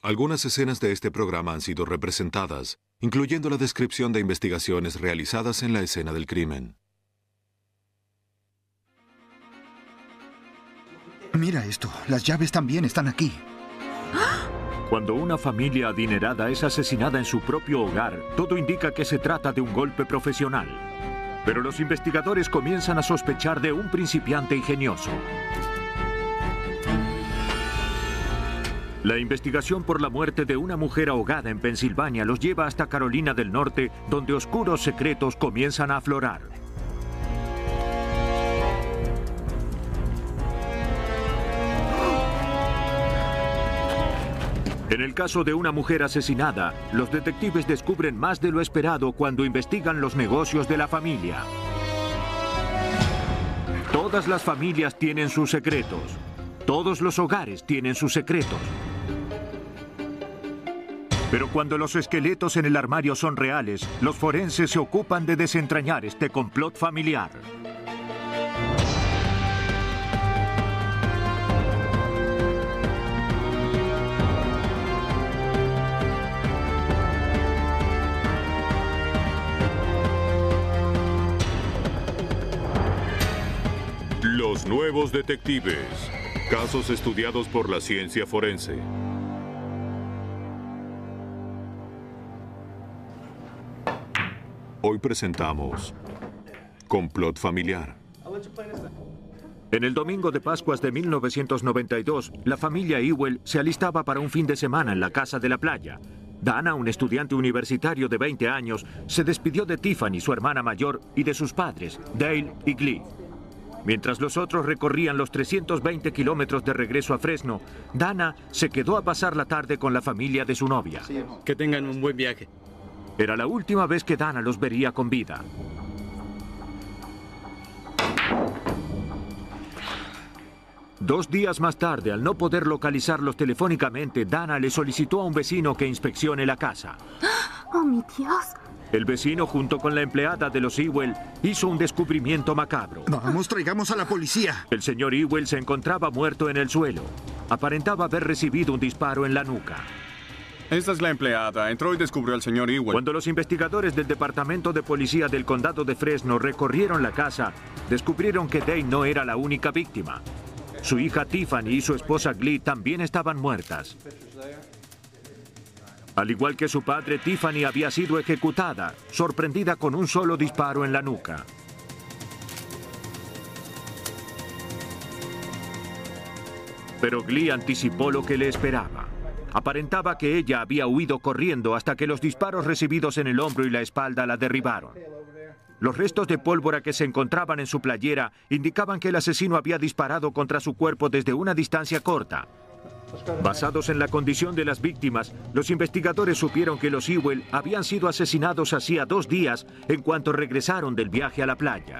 Algunas escenas de este programa han sido representadas, incluyendo la descripción de investigaciones realizadas en la escena del crimen. Mira esto, las llaves también están aquí. Cuando una familia adinerada es asesinada en su propio hogar, todo indica que se trata de un golpe profesional. Pero los investigadores comienzan a sospechar de un principiante ingenioso. La investigación por la muerte de una mujer ahogada en Pensilvania los lleva hasta Carolina del Norte, donde oscuros secretos comienzan a aflorar. En el caso de una mujer asesinada, los detectives descubren más de lo esperado cuando investigan los negocios de la familia. Todas las familias tienen sus secretos. Todos los hogares tienen sus secretos. Pero cuando los esqueletos en el armario son reales, los forenses se ocupan de desentrañar este complot familiar. Los nuevos detectives. Casos estudiados por la ciencia forense. Hoy presentamos Complot Familiar. En el domingo de Pascuas de 1992, la familia Ewell se alistaba para un fin de semana en la casa de la playa. Dana, un estudiante universitario de 20 años, se despidió de Tiffany, su hermana mayor, y de sus padres, Dale y Glee. Mientras los otros recorrían los 320 kilómetros de regreso a Fresno, Dana se quedó a pasar la tarde con la familia de su novia. Que tengan un buen viaje. Era la última vez que Dana los vería con vida. Dos días más tarde, al no poder localizarlos telefónicamente, Dana le solicitó a un vecino que inspeccione la casa. ¡Oh, mi Dios! El vecino, junto con la empleada de los Ewell, hizo un descubrimiento macabro. Vamos, traigamos a la policía. El señor Ewell se encontraba muerto en el suelo. Aparentaba haber recibido un disparo en la nuca. Esta es la empleada. Entró y descubrió al señor Ewell. Cuando los investigadores del Departamento de Policía del Condado de Fresno recorrieron la casa, descubrieron que Dane no era la única víctima. Su hija Tiffany y su esposa Glee también estaban muertas. Al igual que su padre, Tiffany había sido ejecutada, sorprendida con un solo disparo en la nuca. Pero Glee anticipó lo que le esperaba. Aparentaba que ella había huido corriendo hasta que los disparos recibidos en el hombro y la espalda la derribaron. Los restos de pólvora que se encontraban en su playera indicaban que el asesino había disparado contra su cuerpo desde una distancia corta. Basados en la condición de las víctimas, los investigadores supieron que los Ewell habían sido asesinados hacía 2 días en cuanto regresaron del viaje a la playa.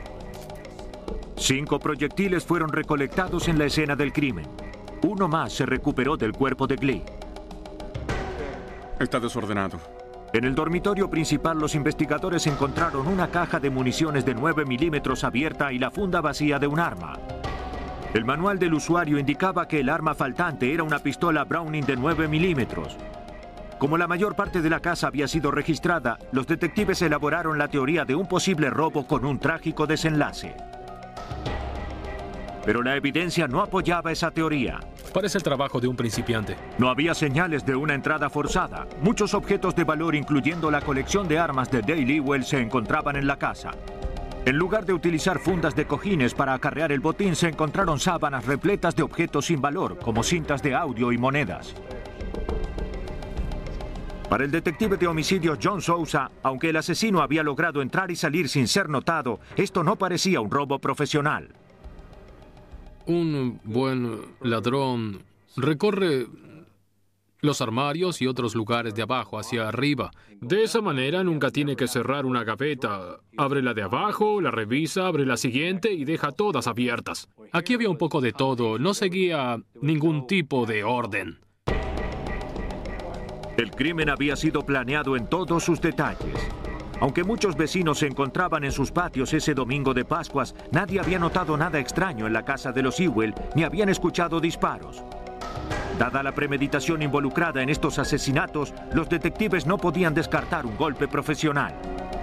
5 proyectiles fueron recolectados en la escena del crimen. Uno más se recuperó del cuerpo de Glee. Está desordenado. En el dormitorio principal, los investigadores encontraron una caja de municiones de 9 milímetros abierta y la funda vacía de un arma. El manual del usuario indicaba que el arma faltante era una pistola Browning de 9 milímetros. Como la mayor parte de la casa había sido registrada, los detectives elaboraron la teoría de un posible robo con un trágico desenlace. Pero la evidencia no apoyaba esa teoría. Parece el trabajo de un principiante. No había señales de una entrada forzada. Muchos objetos de valor, incluyendo la colección de armas de Dale Ewell, se encontraban en la casa. En lugar de utilizar fundas de cojines para acarrear el botín, se encontraron sábanas repletas de objetos sin valor, como cintas de audio y monedas. Para el detective de homicidios John Sousa, aunque el asesino había logrado entrar y salir sin ser notado, esto no parecía un robo profesional. Un buen ladrón recorre los armarios y otros lugares de abajo hacia arriba. De esa manera nunca tiene que cerrar una gaveta. Abre la de abajo, la revisa, abre la siguiente y deja todas abiertas. Aquí había un poco de todo. No seguía ningún tipo de orden. El crimen había sido planeado en todos sus detalles. Aunque muchos vecinos se encontraban en sus patios ese domingo de Pascuas, nadie había notado nada extraño en la casa de los Ewell, ni habían escuchado disparos. Dada la premeditación involucrada en estos asesinatos, los detectives no podían descartar un golpe profesional.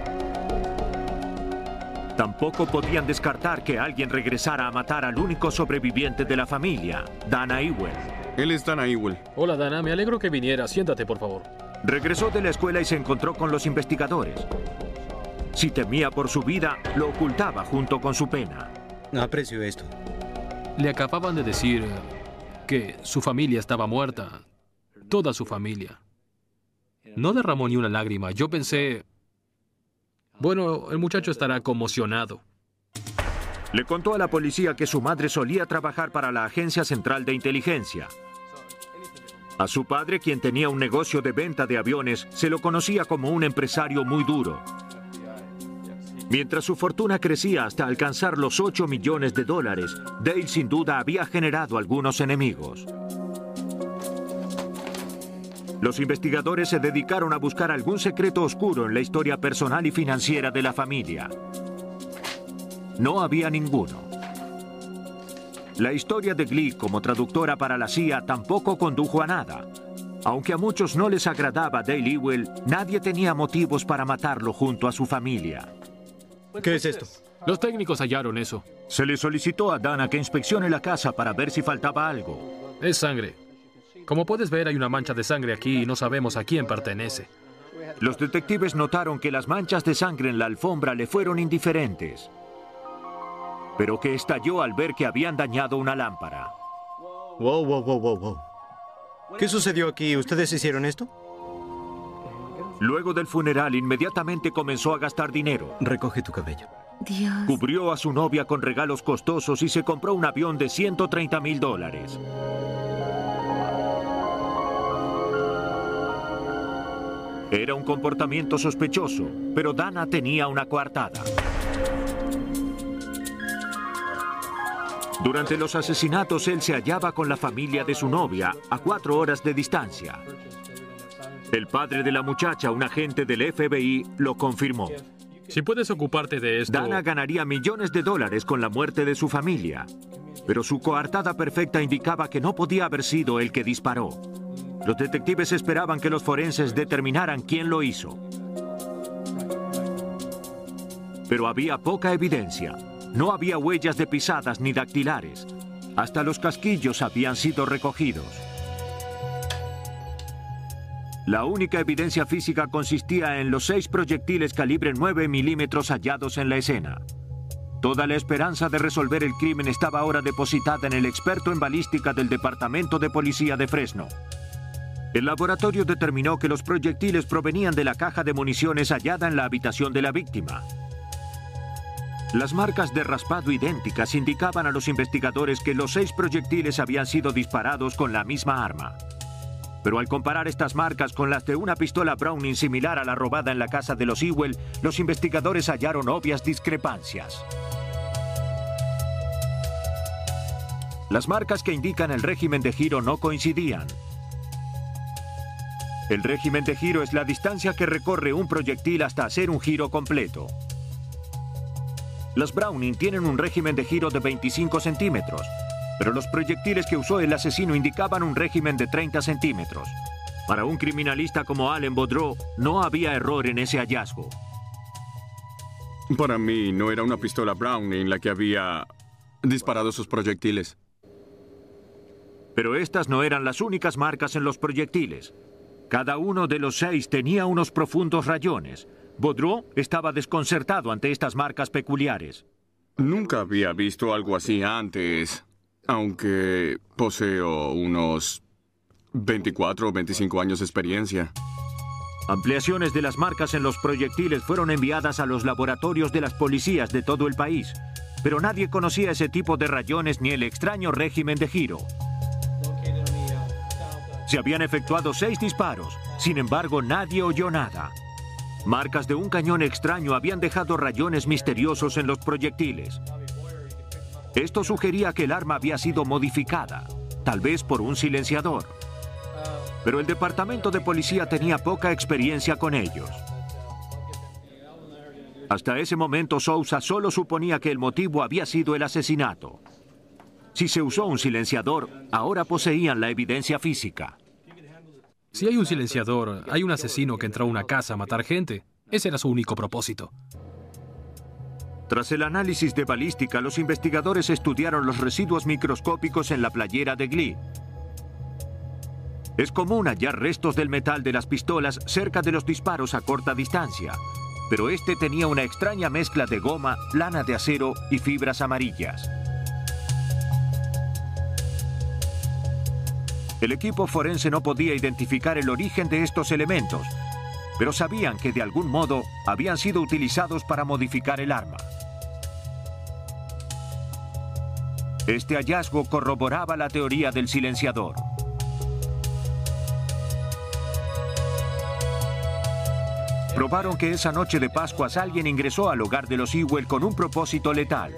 Tampoco podían descartar que alguien regresara a matar al único sobreviviente de la familia, Dana Ewell. Él es Dana Ewell. Hola, Dana. Me alegro que vinieras. Siéntate, por favor. Regresó de la escuela y se encontró con los investigadores. Si temía por su vida, lo ocultaba junto con su pena. Aprecio esto. Le acababan de decir que su familia estaba muerta. Toda su familia. No derramó ni una lágrima. Yo pensé, bueno, el muchacho estará conmocionado. Le contó a la policía que su madre solía trabajar para la Agencia Central de Inteligencia. A su padre, quien tenía un negocio de venta de aviones, se lo conocía como un empresario muy duro. Mientras su fortuna crecía hasta alcanzar los $8 millones, Dale sin duda había generado algunos enemigos. Los investigadores se dedicaron a buscar algún secreto oscuro en la historia personal y financiera de la familia. No había ninguno. La historia de Glee como traductora para la CIA tampoco condujo a nada. Aunque a muchos no les agradaba Dale Ewell, nadie tenía motivos para matarlo junto a su familia. ¿Qué es esto? Los técnicos hallaron eso. Se le solicitó a Dana que inspeccione la casa para ver si faltaba algo. Es sangre. Como puedes ver, hay una mancha de sangre aquí y no sabemos a quién pertenece. Los detectives notaron que las manchas de sangre en la alfombra le fueron indiferentes, pero que estalló al ver que habían dañado una lámpara. Wow. ¿Qué sucedió aquí? ¿Ustedes hicieron esto? Luego del funeral, inmediatamente comenzó a gastar dinero. Recoge tu cabello. Dios. Cubrió a su novia con regalos costosos y se compró un avión de $130,000. Era un comportamiento sospechoso, pero Dana tenía una coartada. Durante los asesinatos, él se hallaba con la familia de su novia a 4 horas de distancia. El padre de la muchacha, un agente del FBI, lo confirmó. Si puedes ocuparte de esto... Dana ganaría millones de dólares con la muerte de su familia, pero su coartada perfecta indicaba que no podía haber sido el que disparó. Los detectives esperaban que los forenses determinaran quién lo hizo. Pero había poca evidencia. No había huellas de pisadas ni dactilares. Hasta los casquillos habían sido recogidos. La única evidencia física consistía en los 6 proyectiles calibre 9 milímetros hallados en la escena. Toda la esperanza de resolver el crimen estaba ahora depositada en el experto en balística del Departamento de Policía de Fresno. El laboratorio determinó que los proyectiles provenían de la caja de municiones hallada en la habitación de la víctima. Las marcas de raspado idénticas indicaban a los investigadores que los 6 proyectiles habían sido disparados con la misma arma. Pero al comparar estas marcas con las de una pistola Browning similar a la robada en la casa de los Ewell, los investigadores hallaron obvias discrepancias. Las marcas que indican el régimen de giro no coincidían. El régimen de giro es la distancia que recorre un proyectil hasta hacer un giro completo. Las Browning tienen un régimen de giro de 25 centímetros, pero los proyectiles que usó el asesino indicaban un régimen de 30 centímetros. Para un criminalista como Allen Boudreaux, no había error en ese hallazgo. Para mí, no era una pistola Browning la que había disparado sus proyectiles. Pero estas no eran las únicas marcas en los proyectiles. Cada uno de los 6 tenía unos profundos rayones. Boudreaux estaba desconcertado ante estas marcas peculiares. Nunca había visto algo así antes, aunque poseo unos 24 o 25 años de experiencia. Ampliaciones de las marcas en los proyectiles fueron enviadas a los laboratorios de las policías de todo el país, pero nadie conocía ese tipo de rayones ni el extraño régimen de giro. Se habían efectuado 6 disparos, sin embargo nadie oyó nada. Marcas de un cañón extraño habían dejado rayones misteriosos en los proyectiles. Esto sugería que el arma había sido modificada, tal vez por un silenciador. Pero el departamento de policía tenía poca experiencia con ellos. Hasta ese momento Sousa solo suponía que el motivo había sido el asesinato. Si se usó un silenciador, ahora poseían la evidencia física. Si hay un silenciador, hay un asesino que entró a una casa a matar gente. Ese era su único propósito. Tras el análisis de balística, los investigadores estudiaron los residuos microscópicos en la playera de Glee. Es común hallar restos del metal de las pistolas cerca de los disparos a corta distancia, pero este tenía una extraña mezcla de goma, lana de acero y fibras amarillas. El equipo forense no podía identificar el origen de estos elementos, pero sabían que de algún modo habían sido utilizados para modificar el arma. Este hallazgo corroboraba la teoría del silenciador. Probaron que esa noche de Pascuas alguien ingresó al hogar de los Ewell con un propósito letal.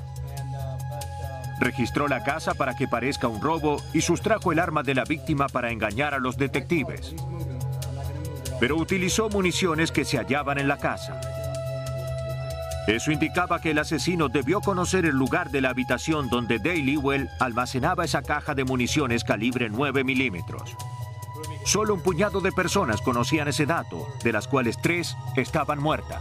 Registró la casa para que parezca un robo y sustrajo el arma de la víctima para engañar a los detectives. Pero utilizó municiones que se hallaban en la casa. Eso indicaba que el asesino debió conocer el lugar de la habitación donde Dale Ewell almacenaba esa caja de municiones calibre 9 milímetros. Solo un puñado de personas conocían ese dato, de las cuales 3 estaban muertas.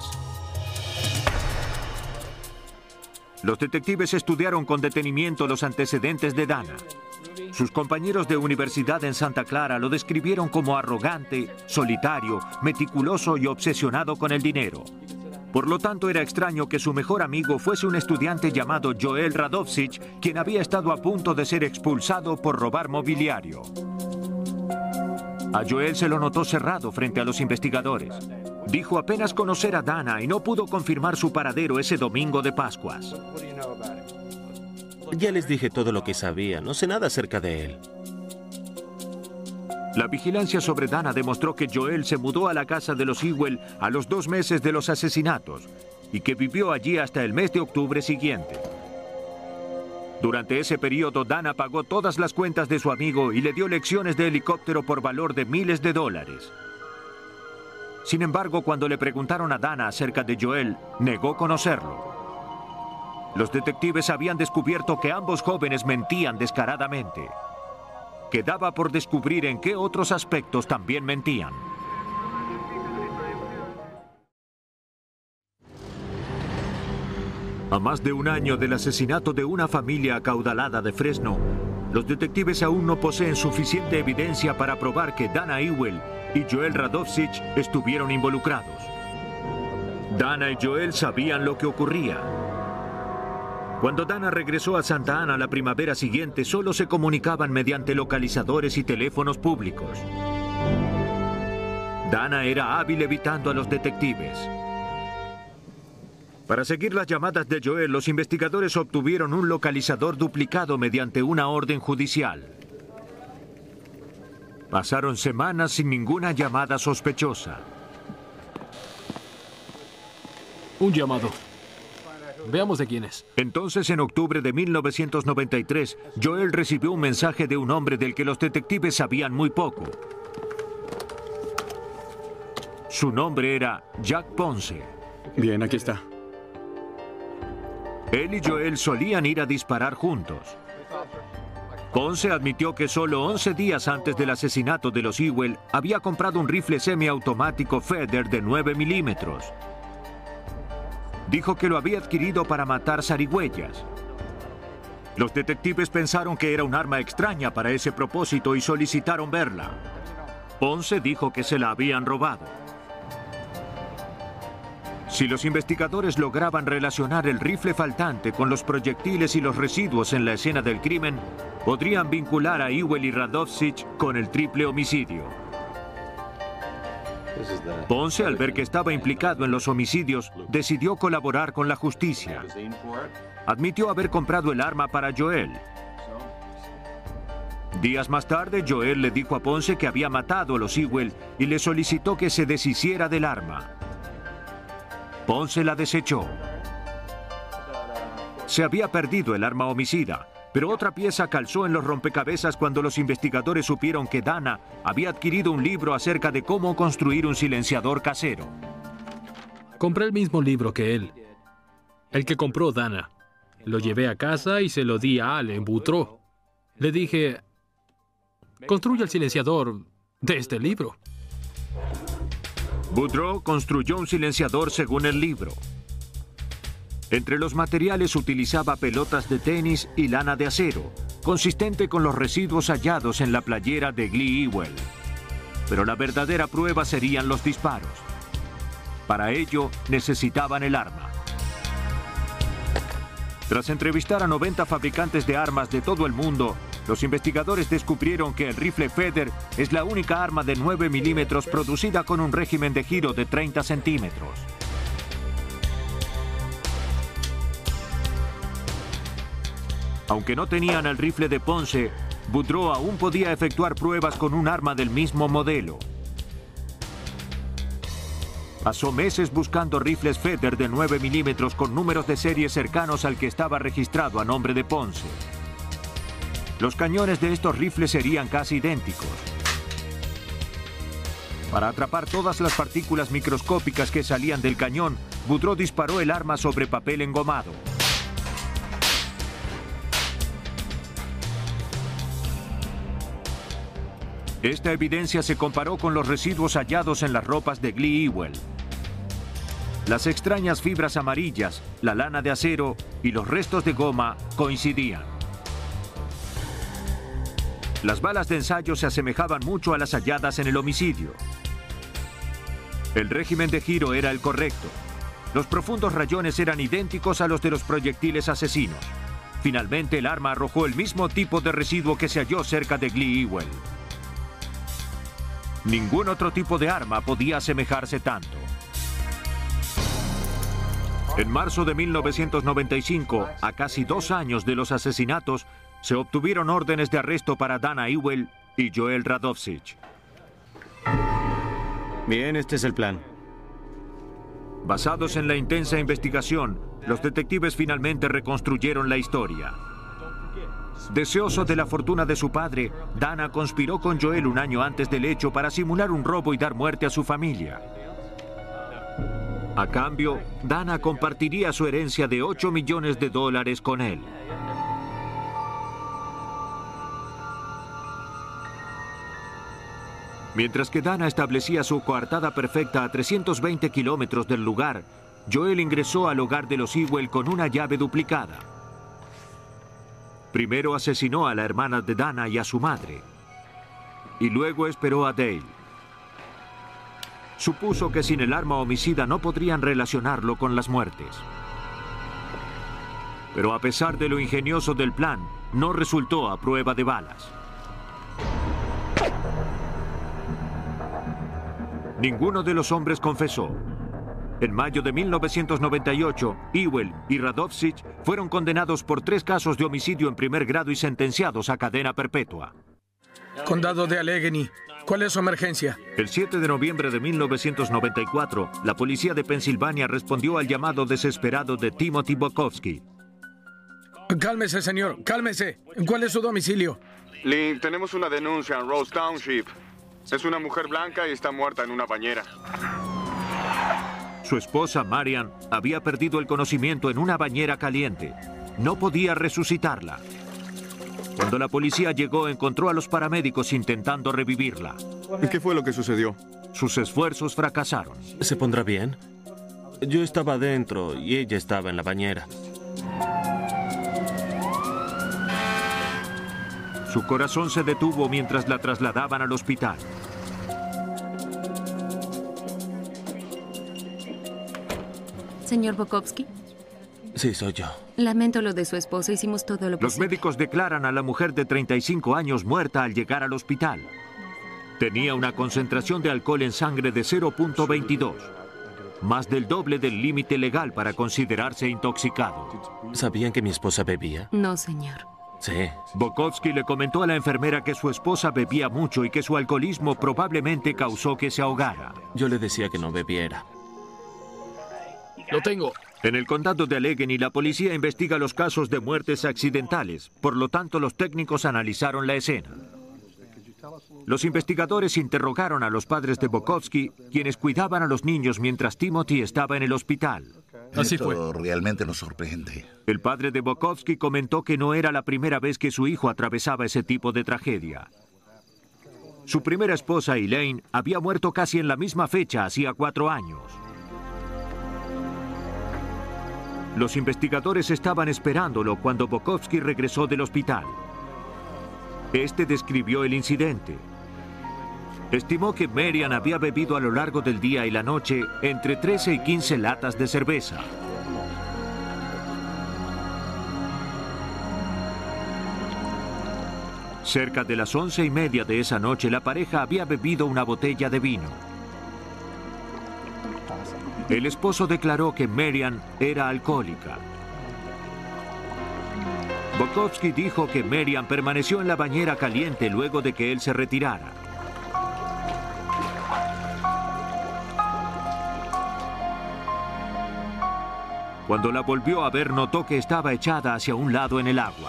Los detectives estudiaron con detenimiento los antecedentes de Dana. Sus compañeros de universidad en Santa Clara lo describieron como arrogante, solitario, meticuloso y obsesionado con el dinero. Por lo tanto, era extraño que su mejor amigo fuese un estudiante llamado Joel Radovsich, quien había estado a punto de ser expulsado por robar mobiliario. A Joel se lo notó cerrado frente a los investigadores. Dijo apenas conocer a Dana y no pudo confirmar su paradero ese domingo de Pascuas. Ya les dije todo lo que sabía. No sé nada acerca de él. La vigilancia sobre Dana demostró que Joel se mudó a la casa de los Ewell a los 2 meses de los asesinatos y que vivió allí hasta el mes de octubre siguiente. Durante ese periodo, Dana pagó todas las cuentas de su amigo y le dio lecciones de helicóptero por valor de miles de dólares. Sin embargo, cuando le preguntaron a Dana acerca de Joel, negó conocerlo. Los detectives habían descubierto que ambos jóvenes mentían descaradamente. Quedaba por descubrir en qué otros aspectos también mentían. A más de un año del asesinato de una familia acaudalada de Fresno, los detectives aún no poseen suficiente evidencia para probar que Dana Ewell y Joel Radovsich estuvieron involucrados. Dana y Joel sabían lo que ocurría. Cuando Dana regresó a Santa Ana la primavera siguiente, solo se comunicaban mediante localizadores y teléfonos públicos. Dana era hábil evitando a los detectives. Para seguir las llamadas de Joel, los investigadores obtuvieron un localizador duplicado mediante una orden judicial. Pasaron semanas sin ninguna llamada sospechosa. Un llamado. Veamos de quién es. Entonces, en octubre de 1993, Joel recibió un mensaje de un hombre del que los detectives sabían muy poco. Su nombre era Jack Ponce. Bien, aquí está. Él y Joel solían ir a disparar juntos. Ponce admitió que solo 11 días antes del asesinato de los Ewell había comprado un rifle semiautomático Feder de 9 milímetros. Dijo que lo había adquirido para matar zarigüeyas. Los detectives pensaron que era un arma extraña para ese propósito y solicitaron verla. Ponce dijo que se la habían robado. Si los investigadores lograban relacionar el rifle faltante con los proyectiles y los residuos en la escena del crimen, podrían vincular a Ewell y Radovsich con el triple homicidio. Ponce, al ver que estaba implicado en los homicidios, decidió colaborar con la justicia. Admitió haber comprado el arma para Joel. Días más tarde, Joel le dijo a Ponce que había matado a los Ewell y le solicitó que se deshiciera del arma. Ponce la desechó. Se había perdido el arma homicida, pero otra pieza calzó en los rompecabezas cuando los investigadores supieron que Dana había adquirido un libro acerca de cómo construir un silenciador casero. Compré el mismo libro que él. El que compró Dana. Lo llevé a casa y se lo di a Allen Boudreaux. Le dije, construye el silenciador de este libro. Boudreaux construyó un silenciador según el libro. Entre los materiales utilizaba pelotas de tenis y lana de acero, consistente con los residuos hallados en la playera de Glee Ewell. Pero la verdadera prueba serían los disparos. Para ello, necesitaban el arma. Tras entrevistar a 90 fabricantes de armas de todo el mundo, los investigadores descubrieron que el rifle Feather es la única arma de 9 milímetros producida con un régimen de giro de 30 centímetros. Aunque no tenían el rifle de Ponce, Boudreaux aún podía efectuar pruebas con un arma del mismo modelo. Pasó meses buscando rifles Feather de 9 milímetros con números de serie cercanos al que estaba registrado a nombre de Ponce. Los cañones de estos rifles serían casi idénticos. Para atrapar todas las partículas microscópicas que salían del cañón, Boudreaux disparó el arma sobre papel engomado. Esta evidencia se comparó con los residuos hallados en las ropas de Glee Ewell. Las extrañas fibras amarillas, la lana de acero y los restos de goma coincidían. Las balas de ensayo se asemejaban mucho a las halladas en el homicidio. El régimen de giro era el correcto. Los profundos rayones eran idénticos a los de los proyectiles asesinos. Finalmente, el arma arrojó el mismo tipo de residuo que se halló cerca de Glee Ewell. Ningún otro tipo de arma podía asemejarse tanto. En marzo de 1995, a casi 2 años de los asesinatos, se obtuvieron órdenes de arresto para Dana Ewell y Joel Radovsich. Bien, este es el plan. Basados en la intensa investigación, los detectives finalmente reconstruyeron la historia. Deseoso de la fortuna de su padre, Dana conspiró con Joel un año antes del hecho para simular un robo y dar muerte a su familia. A cambio, Dana compartiría su herencia de $8 millones con él. Mientras que Dana establecía su coartada perfecta a 320 kilómetros del lugar, Joel ingresó al hogar de los Ewell con una llave duplicada. Primero asesinó a la hermana de Dana y a su madre, y luego esperó a Dale. Supuso que sin el arma homicida no podrían relacionarlo con las muertes. Pero a pesar de lo ingenioso del plan, no resultó a prueba de balas. Ninguno de los hombres confesó. En mayo de 1998, Ewell y Radovsich fueron condenados por 3 casos de homicidio en primer grado y sentenciados a cadena perpetua. Condado de Allegheny, ¿cuál es su emergencia? El 7 de noviembre de 1994, la policía de Pensilvania respondió al llamado desesperado de Timothy Bukowski. Cálmese, señor, cálmese. ¿Cuál es su domicilio? Lee, tenemos una denuncia en Rose Township. Es una mujer blanca y está muerta en una bañera. Su esposa, Marian, había perdido el conocimiento en una bañera caliente. No podía resucitarla. Cuando la policía llegó, encontró a los paramédicos intentando revivirla. ¿Qué fue lo que sucedió? Sus esfuerzos fracasaron. ¿Se pondrá bien? Yo estaba adentro y ella estaba en la bañera. Su corazón se detuvo mientras la trasladaban al hospital. Señor Bukowski. Sí, soy yo. Lamento lo de su esposa. Hicimos todo lo posible. Los médicos declaran a la mujer de 35 años muerta al llegar al hospital. Tenía una concentración de alcohol en sangre de 0.22, más del doble del límite legal para considerarse intoxicado. ¿Sabían que mi esposa bebía? No, señor. Sí. Bukowski le comentó a la enfermera que su esposa bebía mucho y que su alcoholismo probablemente causó que se ahogara. Yo le decía que no bebiera. Lo tengo. En el condado de Allegheny, la policía investiga los casos de muertes accidentales. Por lo tanto, los técnicos analizaron la escena. Los investigadores interrogaron a los padres de Bukowski, quienes cuidaban a los niños mientras Timothy estaba en el hospital. Así fue. Esto realmente nos sorprende. El padre de Bokovsky comentó que no era la primera vez que su hijo atravesaba ese tipo de tragedia. Su primera esposa, Elaine, había muerto casi en la misma fecha, hacía 4 años. Los investigadores estaban esperándolo cuando Bokovsky regresó del hospital. Este describió el incidente. Estimó que Marian había bebido a lo largo del día y la noche entre 13 y 15 latas de cerveza. Cerca de las 11:30 de esa noche, la pareja había bebido una botella de vino. El esposo declaró que Marian era alcohólica. Bokovsky dijo que Marian permaneció en la bañera caliente luego de que él se retirara. Cuando la volvió a ver, notó que estaba echada hacia un lado en el agua.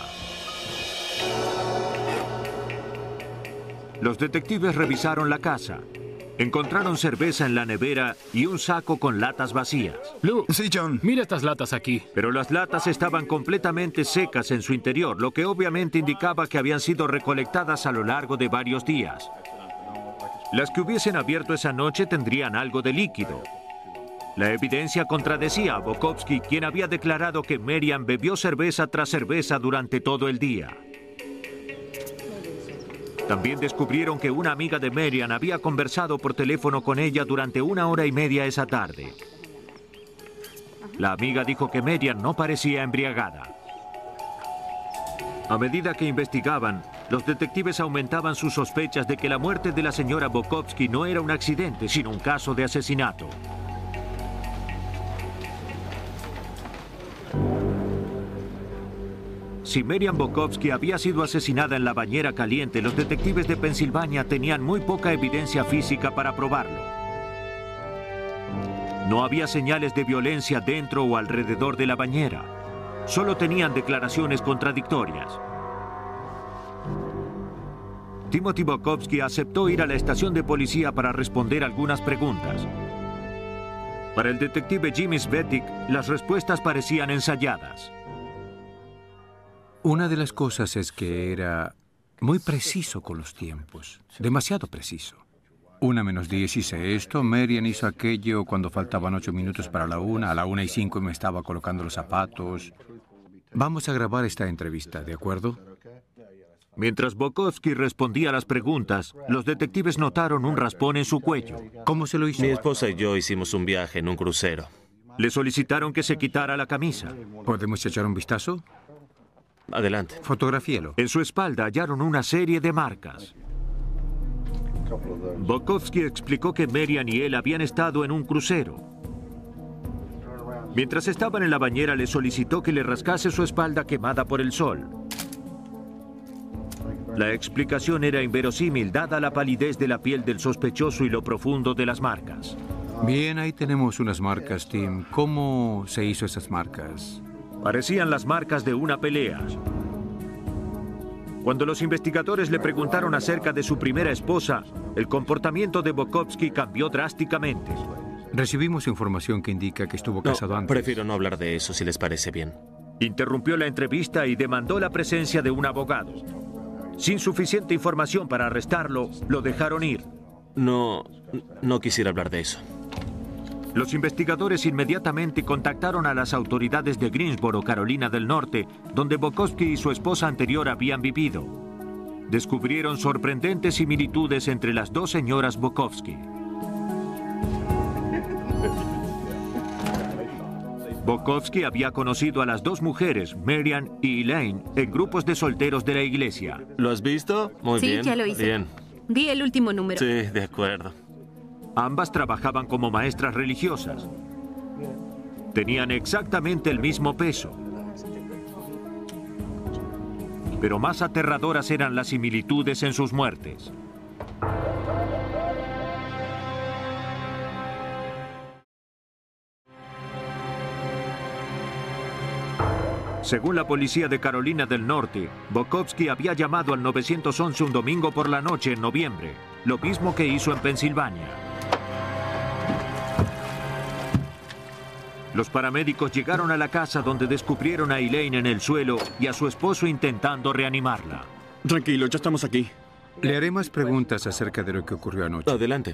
Los detectives revisaron la casa. Encontraron cerveza en la nevera y un saco con latas vacías. Lou, Sí, John. mira estas latas aquí. Pero las latas estaban completamente secas en su interior, lo que obviamente indicaba que habían sido recolectadas a lo largo de varios días. Las que hubiesen abierto esa noche tendrían algo de líquido. La evidencia contradecía a Bokovsky, quien había declarado que Marian bebió cerveza tras cerveza durante todo el día. También descubrieron que una amiga de Marian había conversado por teléfono con ella durante 1 hora y media esa tarde. La amiga dijo que Marian no parecía embriagada. A medida que investigaban, los detectives aumentaban sus sospechas de que la muerte de la señora Bokovsky no era un accidente, sino un caso de asesinato. Si Marian Bokovsky había sido asesinada en la bañera caliente, los detectives de Pensilvania tenían muy poca evidencia física para probarlo. No había señales de violencia dentro o alrededor de la bañera. Solo tenían declaraciones contradictorias. Timothy Bokovsky aceptó ir a la estación de policía para responder algunas preguntas. Para el detective Jimmy Svetic, las respuestas parecían ensayadas. Una de las cosas es que era muy preciso con los tiempos, demasiado preciso. 1:10 hice esto, Marian hizo aquello cuando faltaban 8 minutos para la 1, a la 1:05 me estaba colocando los zapatos. Vamos a grabar esta entrevista, ¿de acuerdo? Mientras Bokovsky respondía a las preguntas, los detectives notaron un raspón en su cuello. ¿Cómo se lo hizo? Mi esposa y yo hicimos un viaje en un crucero. Le solicitaron que se quitara la camisa. ¿Podemos echar un vistazo? Adelante. Fotografíelo. En su espalda hallaron una serie de marcas. Bokovsky explicó que Marian y él habían estado en un crucero. Mientras estaban en la bañera, le solicitó que le rascase su espalda quemada por el sol. La explicación era inverosímil, dada la palidez de la piel del sospechoso y lo profundo de las marcas. Bien, ahí tenemos unas marcas, Tim. ¿Cómo se hizo esas marcas? Parecían las marcas de una pelea. Cuando los investigadores le preguntaron acerca de su primera esposa, el comportamiento de Bokovsky cambió drásticamente. Recibimos información que indica que estuvo casado antes. Prefiero no hablar de eso, si les parece bien. Interrumpió la entrevista y demandó la presencia de un abogado. Sin suficiente información para arrestarlo, lo dejaron ir. No quisiera hablar de eso. Los investigadores inmediatamente contactaron a las autoridades de Greensboro, Carolina del Norte, donde Bokovsky y su esposa anterior habían vivido. Descubrieron sorprendentes similitudes entre las dos señoras Bokovsky. Bokovsky había conocido a las dos mujeres, Marian y Elaine, en grupos de solteros de la iglesia. ¿Lo has visto? Muy bien. Sí, ya lo hice. Bien. Vi el último número. Sí, de acuerdo. Ambas trabajaban como maestras religiosas. Tenían exactamente el mismo peso. Pero más aterradoras eran las similitudes en sus muertes. Según la policía de Carolina del Norte, Bokovsky había llamado al 911 un domingo por la noche en noviembre, lo mismo que hizo en Pensilvania. Los paramédicos llegaron a la casa donde descubrieron a Elaine en el suelo y a su esposo intentando reanimarla. Tranquilo, ya estamos aquí. Le haré más preguntas acerca de lo que ocurrió anoche. Adelante.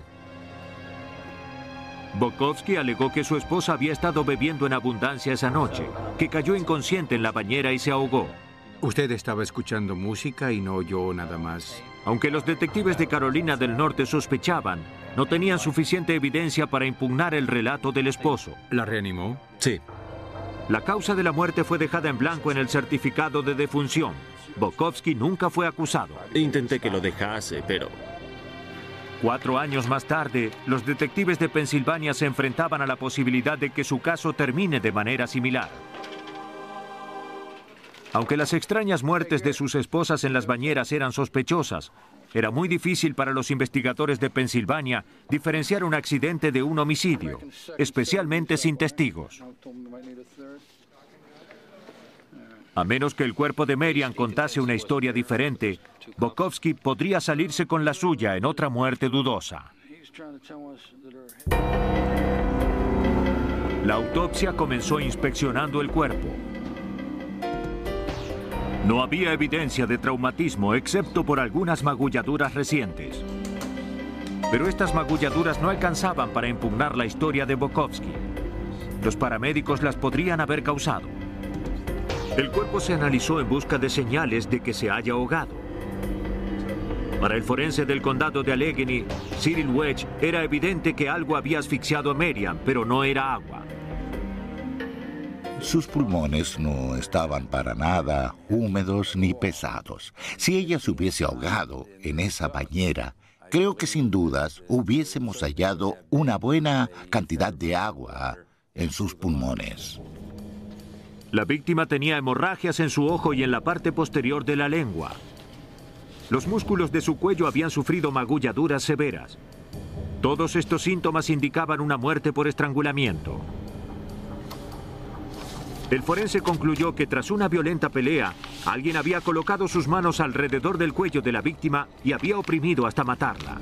Bokovsky alegó que su esposa había estado bebiendo en abundancia esa noche, que cayó inconsciente en la bañera y se ahogó. Usted estaba escuchando música y no oyó nada más. Aunque los detectives de Carolina del Norte sospechaban, no tenían suficiente evidencia para impugnar el relato del esposo. ¿La reanimó? Sí. La causa de la muerte fue dejada en blanco en el certificado de defunción. Bokovsky nunca fue acusado. Intenté que lo dejase, pero... 4 años más tarde, los detectives de Pensilvania se enfrentaban a la posibilidad de que su caso termine de manera similar. Aunque las extrañas muertes de sus esposas en las bañeras eran sospechosas, era muy difícil para los investigadores de Pensilvania diferenciar un accidente de un homicidio, especialmente sin testigos. A menos que el cuerpo de Merian contase una historia diferente, Bokovsky podría salirse con la suya en otra muerte dudosa. La autopsia comenzó inspeccionando el cuerpo. No había evidencia de traumatismo excepto por algunas magulladuras recientes. Pero estas magulladuras no alcanzaban para impugnar la historia de Bokovsky. Los paramédicos las podrían haber causado. El cuerpo se analizó en busca de señales de que se haya ahogado. Para el forense del condado de Allegheny, Cyril Wedge, era evidente que algo había asfixiado a Merian, pero no era agua. Sus pulmones no estaban para nada húmedos ni pesados. Si ella se hubiese ahogado en esa bañera, creo que sin dudas hubiésemos hallado una buena cantidad de agua en sus pulmones. La víctima tenía hemorragias en su ojo y en la parte posterior de la lengua. Los músculos de su cuello habían sufrido magulladuras severas. Todos estos síntomas indicaban una muerte por estrangulamiento. El forense concluyó que tras una violenta pelea, alguien había colocado sus manos alrededor del cuello de la víctima y había oprimido hasta matarla.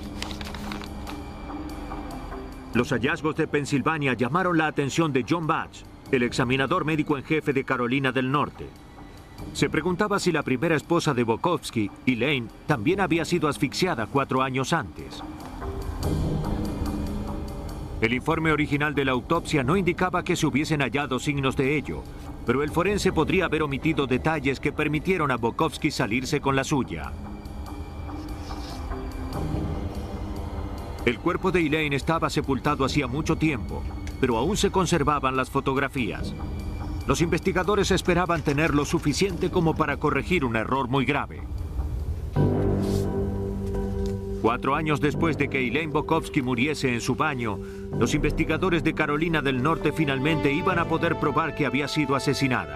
Los hallazgos de Pensilvania llamaron la atención de John Batch, el examinador médico en jefe de Carolina del Norte. Se preguntaba si la primera esposa de Bokovsky, Elaine, también había sido asfixiada 4 años antes. El informe original de la autopsia no indicaba que se hubiesen hallado signos de ello, pero el forense podría haber omitido detalles que permitieron a Bokovsky salirse con la suya. El cuerpo de Elaine estaba sepultado hacía mucho tiempo, pero aún se conservaban las fotografías. Los investigadores esperaban tener lo suficiente como para corregir un error muy grave. 4 años después de que Elaine Bokovsky muriese en su baño, los investigadores de Carolina del Norte finalmente iban a poder probar que había sido asesinada.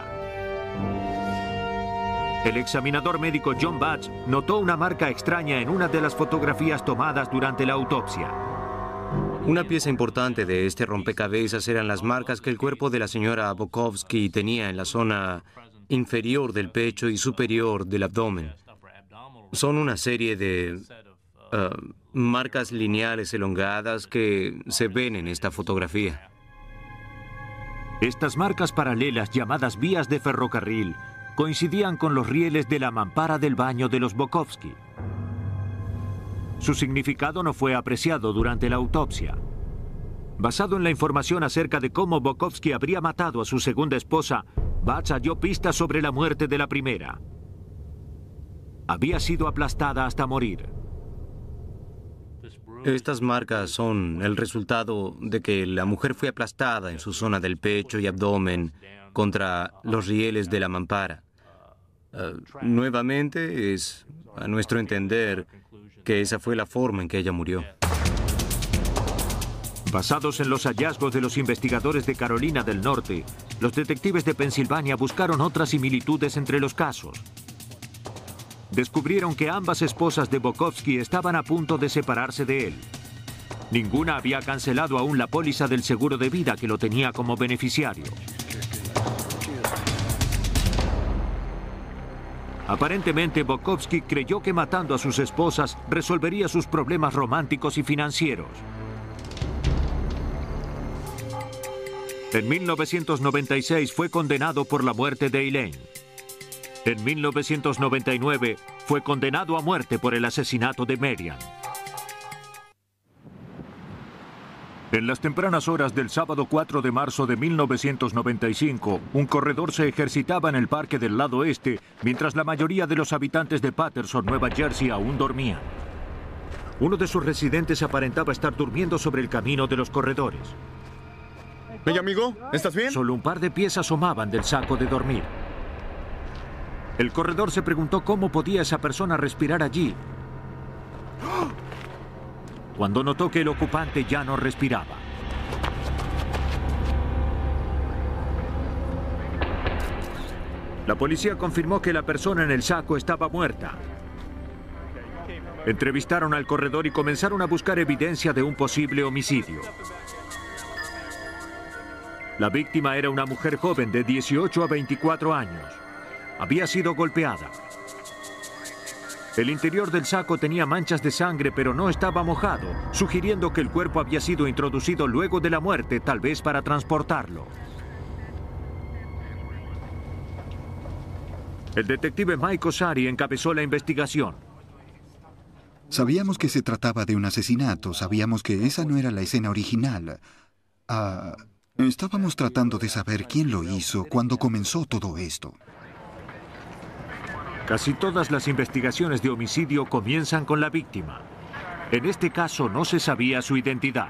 El examinador médico John Batch notó una marca extraña en una de las fotografías tomadas durante la autopsia. Una pieza importante de este rompecabezas eran las marcas que el cuerpo de la señora Bokovsky tenía en la zona inferior del pecho y superior del abdomen. Son una serie de marcas lineales elongadas que se ven en esta fotografía. Estas marcas paralelas, llamadas vías de ferrocarril, coincidían con los rieles de la mampara del baño de los Bokovsky. Su significado no fue apreciado durante la autopsia. Basado en la información acerca de cómo Bokovsky habría matado a su segunda esposa, Batch halló pistas sobre la muerte de la primera. Había sido aplastada hasta morir. Estas marcas son el resultado de que la mujer fue aplastada en su zona del pecho y abdomen contra los rieles de la mampara. Nuevamente, es a nuestro entender que esa fue la forma en que ella murió. Basados en los hallazgos de los investigadores de Carolina del Norte, los detectives de Pensilvania buscaron otras similitudes entre los casos. Descubrieron que ambas esposas de Bokovsky estaban a punto de separarse de él. Ninguna había cancelado aún la póliza del seguro de vida que lo tenía como beneficiario. Aparentemente, Bokovsky creyó que matando a sus esposas resolvería sus problemas románticos y financieros. En 1996 fue condenado por la muerte de Elaine. En 1999 fue condenado a muerte por el asesinato de Marian. En las tempranas horas del sábado 4 de marzo de 1995, un corredor se ejercitaba en el parque del lado este, mientras la mayoría de los habitantes de Paterson, Nueva Jersey, aún dormían. Uno de sus residentes aparentaba estar durmiendo sobre el camino de los corredores. Hey, amigo, ¿estás bien? Solo un par de pies asomaban del saco de dormir. El corredor se preguntó cómo podía esa persona respirar allí, cuando notó que el ocupante ya no respiraba. La policía confirmó que la persona en el saco estaba muerta. Entrevistaron al corredor y comenzaron a buscar evidencia de un posible homicidio. La víctima era una mujer joven de 18 a 24 años. Había sido golpeada. El interior del saco tenía manchas de sangre, pero no estaba mojado, sugiriendo que el cuerpo había sido introducido luego de la muerte, tal vez para transportarlo. El detective Mike Ossari encabezó la investigación. Sabíamos que se trataba de un asesinato, sabíamos que esa no era la escena original. Estábamos tratando de saber quién lo hizo cuando comenzó todo esto. Casi todas las investigaciones de homicidio comienzan con la víctima. En este caso no se sabía su identidad.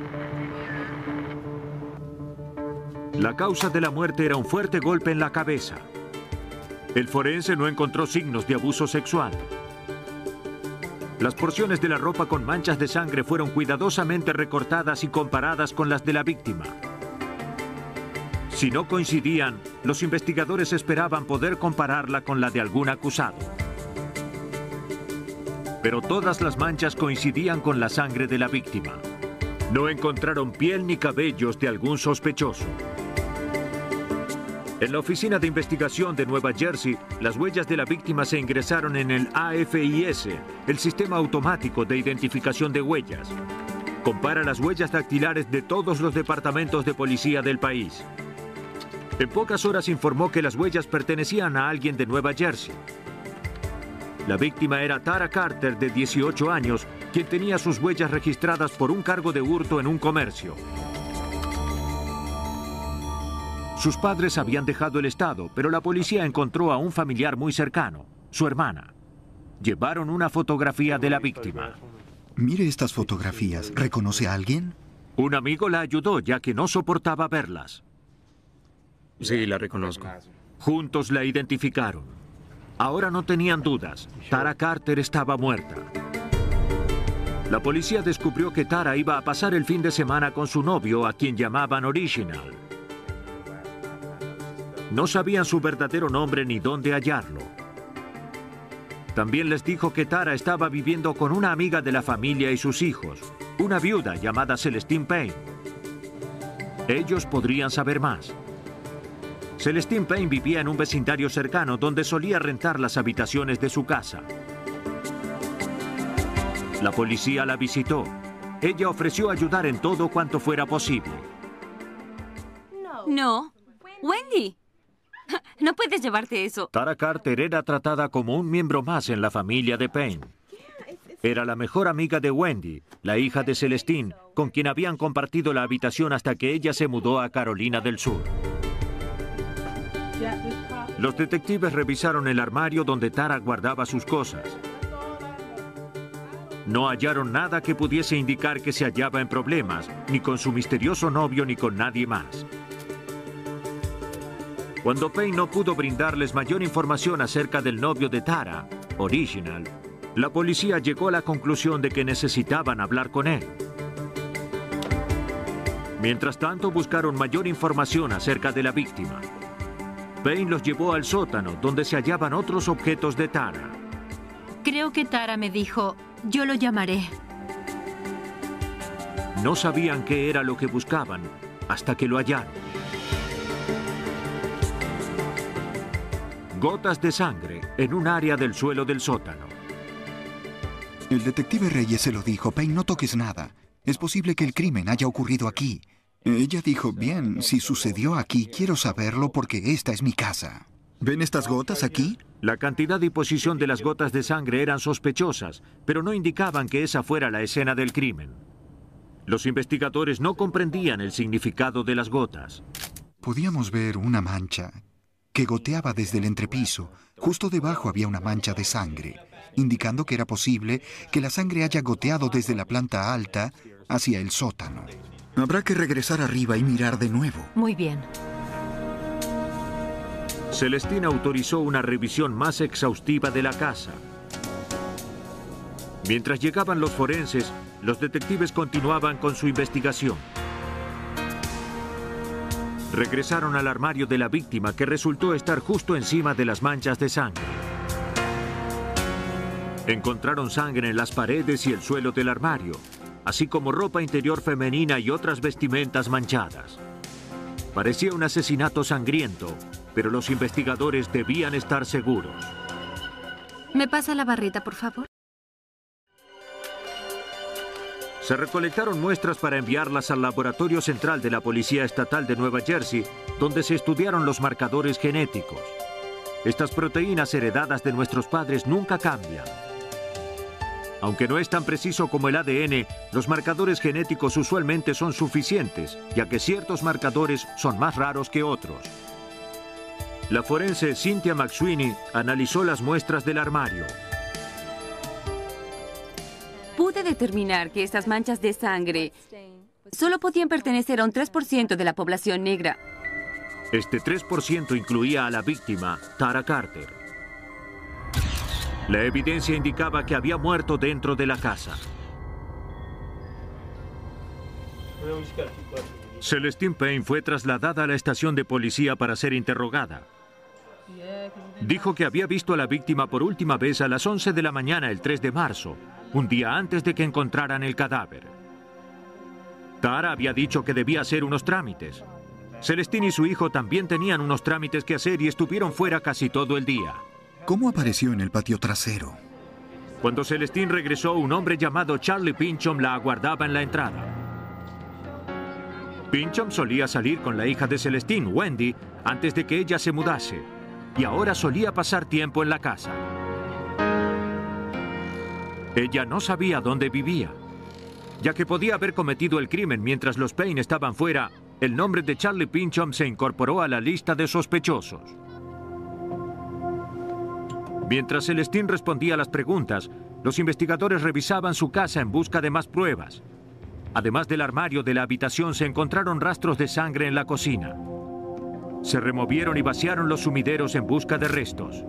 La causa de la muerte era un fuerte golpe en la cabeza. El forense no encontró signos de abuso sexual. Las porciones de la ropa con manchas de sangre fueron cuidadosamente recortadas y comparadas con las de la víctima. Si no coincidían, los investigadores esperaban poder compararla con la de algún acusado. Pero todas las manchas coincidían con la sangre de la víctima. No encontraron piel ni cabellos de algún sospechoso. En la Oficina de Investigación de Nueva Jersey, las huellas de la víctima se ingresaron en el AFIS, el Sistema Automático de Identificación de Huellas. Compara las huellas dactilares de todos los departamentos de policía del país. En pocas horas informó que las huellas pertenecían a alguien de Nueva Jersey. La víctima era Tara Carter, de 18 años, quien tenía sus huellas registradas por un cargo de hurto en un comercio. Sus padres habían dejado el estado, pero la policía encontró a un familiar muy cercano, su hermana. Llevaron una fotografía de la víctima. Mire estas fotografías. ¿Reconoce a alguien? Un amigo la ayudó, ya que no soportaba verlas. Sí, la reconozco. Juntos la identificaron. Ahora no tenían dudas. Tara Carter estaba muerta. La policía descubrió que Tara iba a pasar el fin de semana con su novio, a quien llamaban Original. No sabían su verdadero nombre ni dónde hallarlo. También les dijo que Tara estaba viviendo con una amiga de la familia y sus hijos, una viuda llamada Celestine Payne. Ellos podrían saber más. Celestine Payne vivía en un vecindario cercano donde solía rentar las habitaciones de su casa. La policía la visitó. Ella ofreció ayudar en todo cuanto fuera posible. No. Wendy, no puedes llevarte eso. Tara Carter era tratada como un miembro más en la familia de Payne. Era la mejor amiga de Wendy, la hija de Celestine, con quien habían compartido la habitación hasta que ella se mudó a Carolina del Sur. Los detectives revisaron el armario donde Tara guardaba sus cosas. No hallaron nada que pudiese indicar que se hallaba en problemas, ni con su misterioso novio ni con nadie más. Cuando Payne no pudo brindarles mayor información acerca del novio de Tara, Original, la policía llegó a la conclusión de que necesitaban hablar con él. Mientras tanto, buscaron mayor información acerca de la víctima. Payne los llevó al sótano, donde se hallaban otros objetos de Tara. Creo que Tara me dijo, yo lo llamaré. No sabían qué era lo que buscaban, hasta que lo hallaron. Gotas de sangre en un área del suelo del sótano. El detective Reyes se lo dijo. Payne, no toques nada. Es posible que el crimen haya ocurrido aquí. Ella dijo, bien, si sucedió aquí, quiero saberlo porque esta es mi casa. ¿Ven estas gotas aquí? La cantidad y posición de las gotas de sangre eran sospechosas, pero no indicaban que esa fuera la escena del crimen. Los investigadores no comprendían el significado de las gotas. Podíamos ver una mancha que goteaba desde el entrepiso. Justo debajo había una mancha de sangre, indicando que era posible que la sangre haya goteado desde la planta alta hacia el sótano. Habrá que regresar arriba y mirar de nuevo. Muy bien. Celestine autorizó una revisión más exhaustiva de la casa. Mientras llegaban los forenses, los detectives continuaban con su investigación. Regresaron al armario de la víctima, que resultó estar justo encima de las manchas de sangre. Encontraron sangre en las paredes y el suelo del armario, así como ropa interior femenina y otras vestimentas manchadas. Parecía un asesinato sangriento, pero los investigadores debían estar seguros. ¿Me pasa la barrita, por favor? Se recolectaron muestras para enviarlas al Laboratorio Central de la Policía Estatal de Nueva Jersey, donde se estudiaron los marcadores genéticos. Estas proteínas heredadas de nuestros padres nunca cambian. Aunque no es tan preciso como el ADN, los marcadores genéticos usualmente son suficientes, ya que ciertos marcadores son más raros que otros. La forense Cynthia McSweeney analizó las muestras del armario. Pude determinar que estas manchas de sangre solo podían pertenecer a un 3% de la población negra. Este 3% incluía a la víctima, Tara Carter. La evidencia indicaba que había muerto dentro de la casa. Celestine Payne fue trasladada a la estación de policía para ser interrogada. Dijo que había visto a la víctima por última vez a las 11 de la mañana el 3 de marzo, un día antes de que encontraran el cadáver. Tara había dicho que debía hacer unos trámites. Celestine y su hijo también tenían unos trámites que hacer y estuvieron fuera casi todo el día. ¿Cómo apareció en el patio trasero? Cuando Celestine regresó, un hombre llamado Charlie Pinchom la aguardaba en la entrada. Pinchom solía salir con la hija de Celestine, Wendy, antes de que ella se mudase, y ahora solía pasar tiempo en la casa. Ella no sabía dónde vivía. Ya que podía haber cometido el crimen mientras los Payne estaban fuera, el nombre de Charlie Pinchom se incorporó a la lista de sospechosos. Mientras Celestine respondía a las preguntas, los investigadores revisaban su casa en busca de más pruebas. Además del armario de la habitación, se encontraron rastros de sangre en la cocina. Se removieron y vaciaron los sumideros en busca de restos.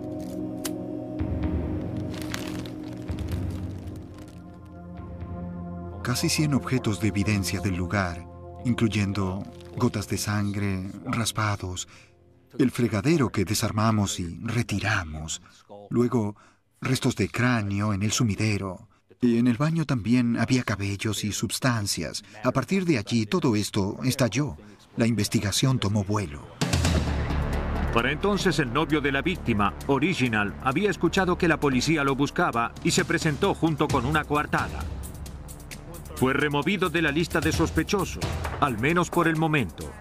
Casi 100 objetos de evidencia del lugar, incluyendo gotas de sangre, raspados, el fregadero que desarmamos y retiramos, luego restos de cráneo en el sumidero, y en el baño también había cabellos y sustancias. A partir de allí todo esto estalló. La investigación tomó vuelo. Para entonces el novio de la víctima, Original, había escuchado que la policía lo buscaba y se presentó junto con una coartada. Fue removido de la lista de sospechosos, al menos por el momento.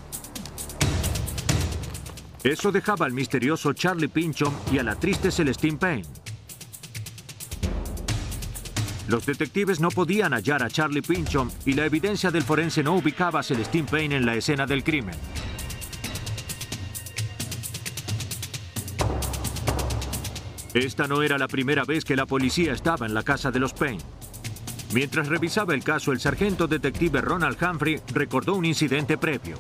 Eso dejaba al misterioso Charlie Pinchom y a la triste Celestine Payne. Los detectives no podían hallar a Charlie Pinchom y la evidencia del forense no ubicaba a Celestine Payne en la escena del crimen. Esta no era la primera vez que la policía estaba en la casa de los Payne. Mientras revisaba el caso, el sargento detective Ronald Humphrey recordó un incidente previo.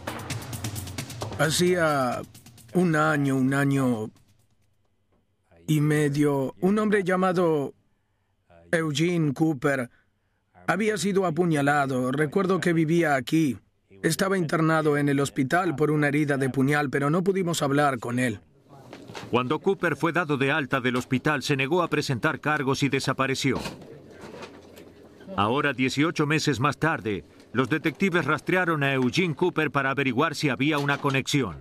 Hacía un año y medio, un hombre llamado Eugene Cooper había sido apuñalado. Recuerdo que vivía aquí. Estaba internado en el hospital por una herida de puñal, pero no pudimos hablar con él. Cuando Cooper fue dado de alta del hospital, se negó a presentar cargos y desapareció. Ahora, 18 meses más tarde, los detectives rastrearon a Eugene Cooper para averiguar si había una conexión.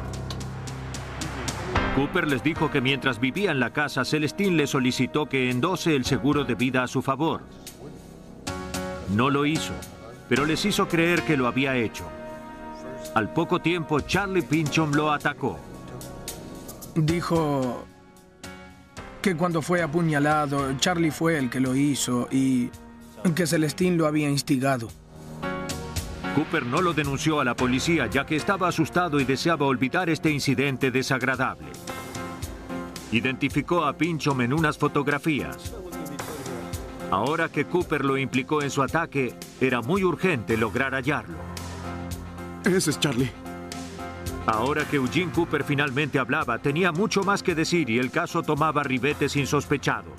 Cooper les dijo que mientras vivía en la casa, Celestine le solicitó que endose el seguro de vida a su favor. No lo hizo, pero les hizo creer que lo había hecho. Al poco tiempo, Charlie Pynchon lo atacó. Dijo que cuando fue apuñalado, Charlie fue el que lo hizo y que Celestine lo había instigado. Cooper no lo denunció a la policía ya que estaba asustado y deseaba olvidar este incidente desagradable. Identificó a Pynchon en unas fotografías. Ahora que Cooper lo implicó en su ataque, era muy urgente lograr hallarlo. Ese es Charlie. Ahora que Eugene Cooper finalmente hablaba, tenía mucho más que decir y el caso tomaba ribetes insospechados.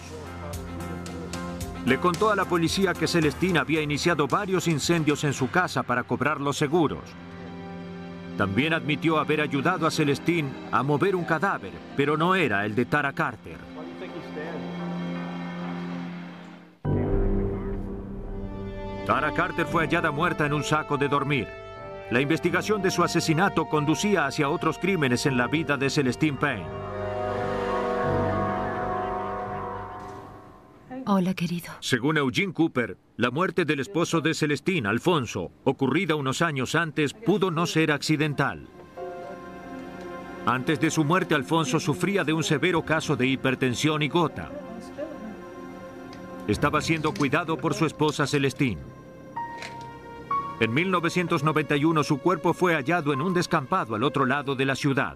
Le contó a la policía que Celestine había iniciado varios incendios en su casa para cobrar los seguros. También admitió haber ayudado a Celestine a mover un cadáver, pero no era el de Tara Carter. Tara Carter fue hallada muerta en un saco de dormir. La investigación de su asesinato conducía hacia otros crímenes en la vida de Celestine Payne. Hola, querido. Según Eugene Cooper, la muerte del esposo de Celestine, Alfonso, ocurrida unos años antes, pudo no ser accidental. Antes de su muerte, Alfonso sufría de un severo caso de hipertensión y gota. Estaba siendo cuidado por su esposa Celestine. En 1991 su cuerpo fue hallado en un descampado al otro lado de la ciudad.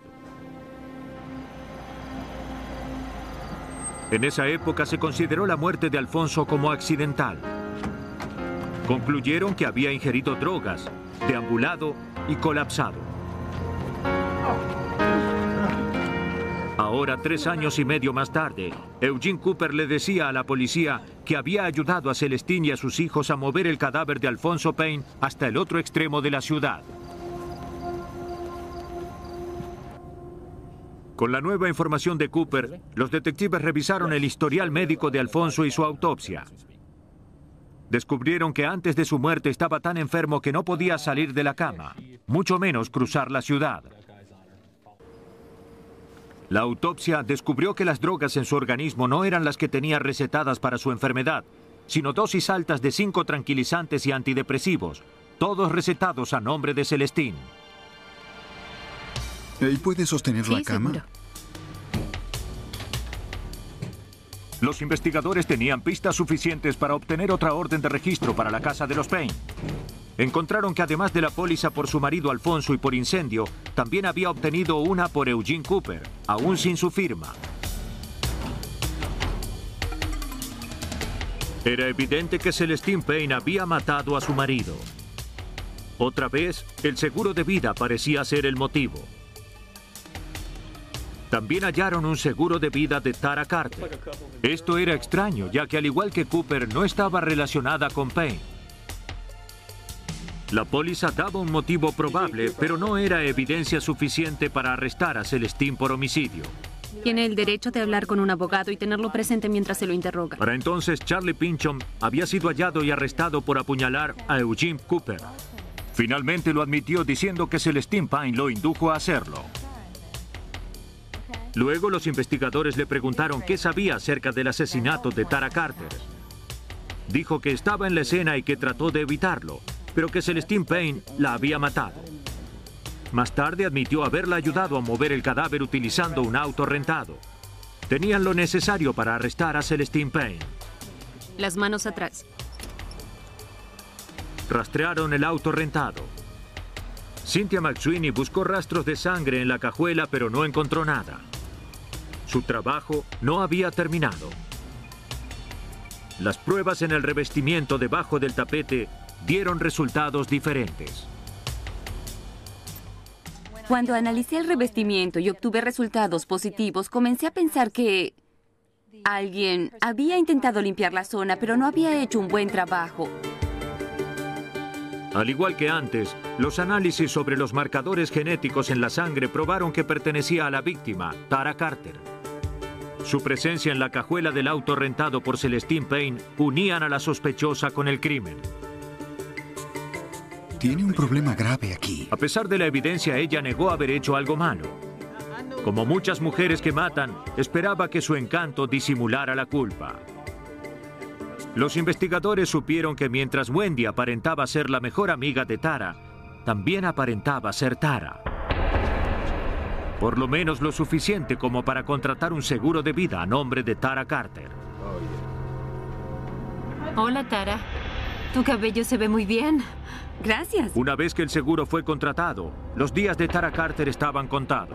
En esa época se consideró la muerte de Alfonso como accidental. Concluyeron que había ingerido drogas, deambulado y colapsado. Ahora, 3 años y medio más tarde, Eugene Cooper le decía a la policía que había ayudado a Celestine y a sus hijos a mover el cadáver de Alfonso Payne hasta el otro extremo de la ciudad. Con la nueva información de Cooper, los detectives revisaron el historial médico de Alfonso y su autopsia. Descubrieron que antes de su muerte estaba tan enfermo que no podía salir de la cama, mucho menos cruzar la ciudad. La autopsia descubrió que las drogas en su organismo no eran las que tenía recetadas para su enfermedad, sino dosis altas de 5 tranquilizantes y antidepresivos, todos recetados a nombre de Celestine. ¿Y puede sostener la cama? Seguro. Los investigadores tenían pistas suficientes para obtener otra orden de registro para la casa de los Payne. Encontraron que además de la póliza por su marido Alfonso y por incendio, también había obtenido una por Eugene Cooper, aún sin su firma. Era evidente que Celestine Payne había matado a su marido. Otra vez, el seguro de vida parecía ser el motivo. También hallaron un seguro de vida de Tara Carter. Esto era extraño, ya que al igual que Cooper, no estaba relacionada con Payne. La póliza daba un motivo probable, pero no era evidencia suficiente para arrestar a Celestine por homicidio. Tiene el derecho de hablar con un abogado y tenerlo presente mientras se lo interroga. Para entonces, Charlie Pynchon había sido hallado y arrestado por apuñalar a Eugene Cooper. Finalmente lo admitió diciendo que Celestine Payne lo indujo a hacerlo. Luego los investigadores le preguntaron qué sabía acerca del asesinato de Tara Carter. Dijo que estaba en la escena y que trató de evitarlo, pero que Celestine Payne la había matado. Más tarde admitió haberla ayudado a mover el cadáver utilizando un auto rentado. Tenían lo necesario para arrestar a Celestine Payne. Las manos atrás. Rastrearon el auto rentado. Cynthia McSweeney buscó rastros de sangre en la cajuela, pero no encontró nada. Su trabajo no había terminado. Las pruebas en el revestimiento debajo del tapete dieron resultados diferentes. Cuando analicé el revestimiento y obtuve resultados positivos, comencé a pensar que alguien había intentado limpiar la zona, pero no había hecho un buen trabajo. Al igual que antes, los análisis sobre los marcadores genéticos en la sangre probaron que pertenecía a la víctima, Tara Carter. Su presencia en la cajuela del auto rentado por Celestine Payne unían a la sospechosa con el crimen. Tiene un problema grave aquí. A pesar de la evidencia, ella negó haber hecho algo malo. Como muchas mujeres que matan, esperaba que su encanto disimulara la culpa. Los investigadores supieron que mientras Wendy aparentaba ser la mejor amiga de Tara, también aparentaba ser Tara. Por lo menos lo suficiente como para contratar un seguro de vida a nombre de Tara Carter. Hola, Tara. Tu cabello se ve muy bien. Gracias. Una vez que el seguro fue contratado, los días de Tara Carter estaban contados.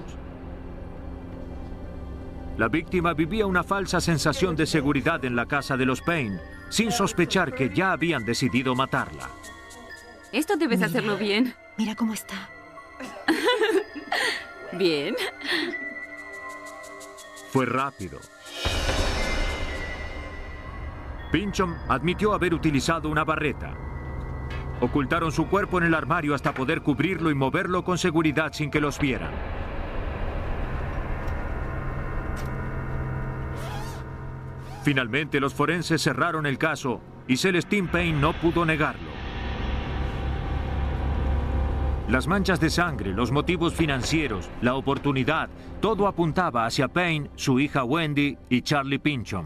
La víctima vivía una falsa sensación de seguridad en la casa de los Payne, sin sospechar que ya habían decidido matarla. Esto debes hacerlo bien. Mira cómo está. Bien. Fue rápido. Pinchon admitió haber utilizado una barreta. Ocultaron su cuerpo en el armario hasta poder cubrirlo y moverlo con seguridad sin que los vieran. Finalmente, los forenses cerraron el caso y Celestine Payne no pudo negarlo. Las manchas de sangre, los motivos financieros, la oportunidad, todo apuntaba hacia Payne, su hija Wendy y Charlie Pinchon.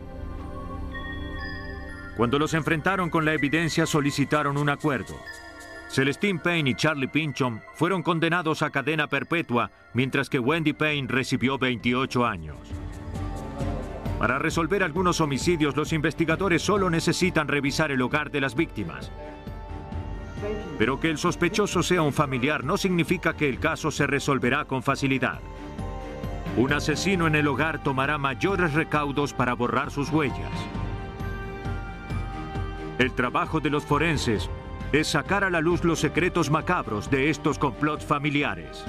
Cuando los enfrentaron con la evidencia, solicitaron un acuerdo. Celestine Payne y Charlie Pinchon fueron condenados a cadena perpetua, mientras que Wendy Payne recibió 28 años. Para resolver algunos homicidios, los investigadores solo necesitan revisar el hogar de las víctimas. Pero que el sospechoso sea un familiar no significa que el caso se resolverá con facilidad. Un asesino en el hogar tomará mayores recaudos para borrar sus huellas. El trabajo de los forenses es sacar a la luz los secretos macabros de estos complots familiares.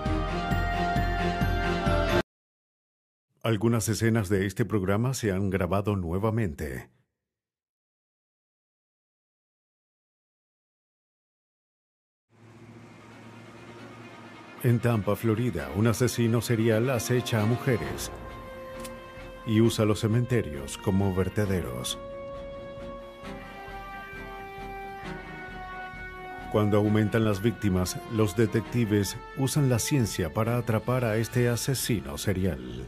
Algunas escenas de este programa se han grabado nuevamente. En Tampa, Florida, un asesino serial acecha a mujeres y usa los cementerios como vertederos. Cuando aumentan las víctimas, los detectives usan la ciencia para atrapar a este asesino serial.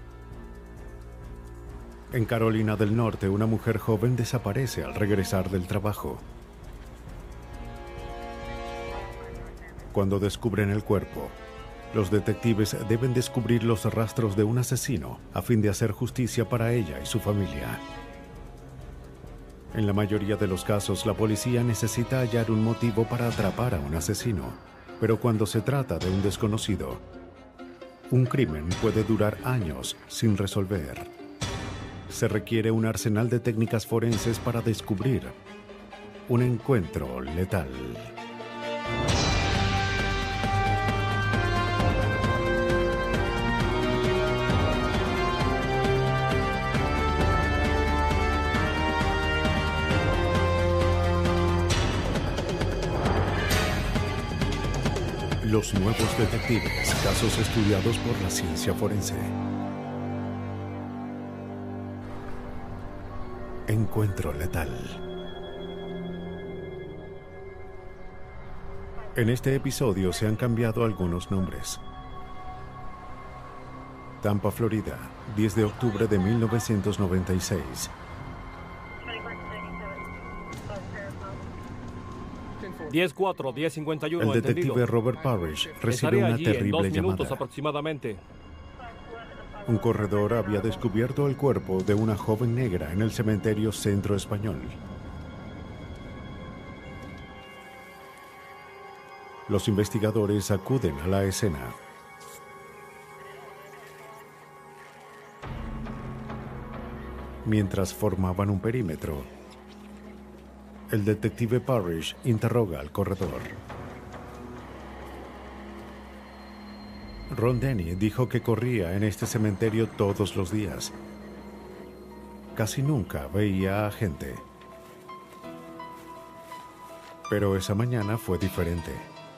En Carolina del Norte, una mujer joven desaparece al regresar del trabajo. Cuando descubren el cuerpo, los detectives deben descubrir los rastros de un asesino a fin de hacer justicia para ella y su familia. En la mayoría de los casos, la policía necesita hallar un motivo para atrapar a un asesino, pero cuando se trata de un desconocido, un crimen puede durar años sin resolver. Se requiere un arsenal de técnicas forenses para descubrir un encuentro letal. Los nuevos detectives, casos estudiados por la ciencia forense. Encuentro letal. En este episodio se han cambiado algunos nombres. Tampa, Florida, 10 de octubre de 1996. 10-4, 10-51. El detective Robert Parrish recibe una terrible llamada. Aproximadamente. Un corredor había descubierto el cuerpo de una joven negra en el cementerio Centro Español. Los investigadores acuden a la escena. Mientras formaban un perímetro, el detective Parrish interroga al corredor. Ron Denny dijo que corría en este cementerio todos los días. Casi nunca veía a gente. Pero esa mañana fue diferente.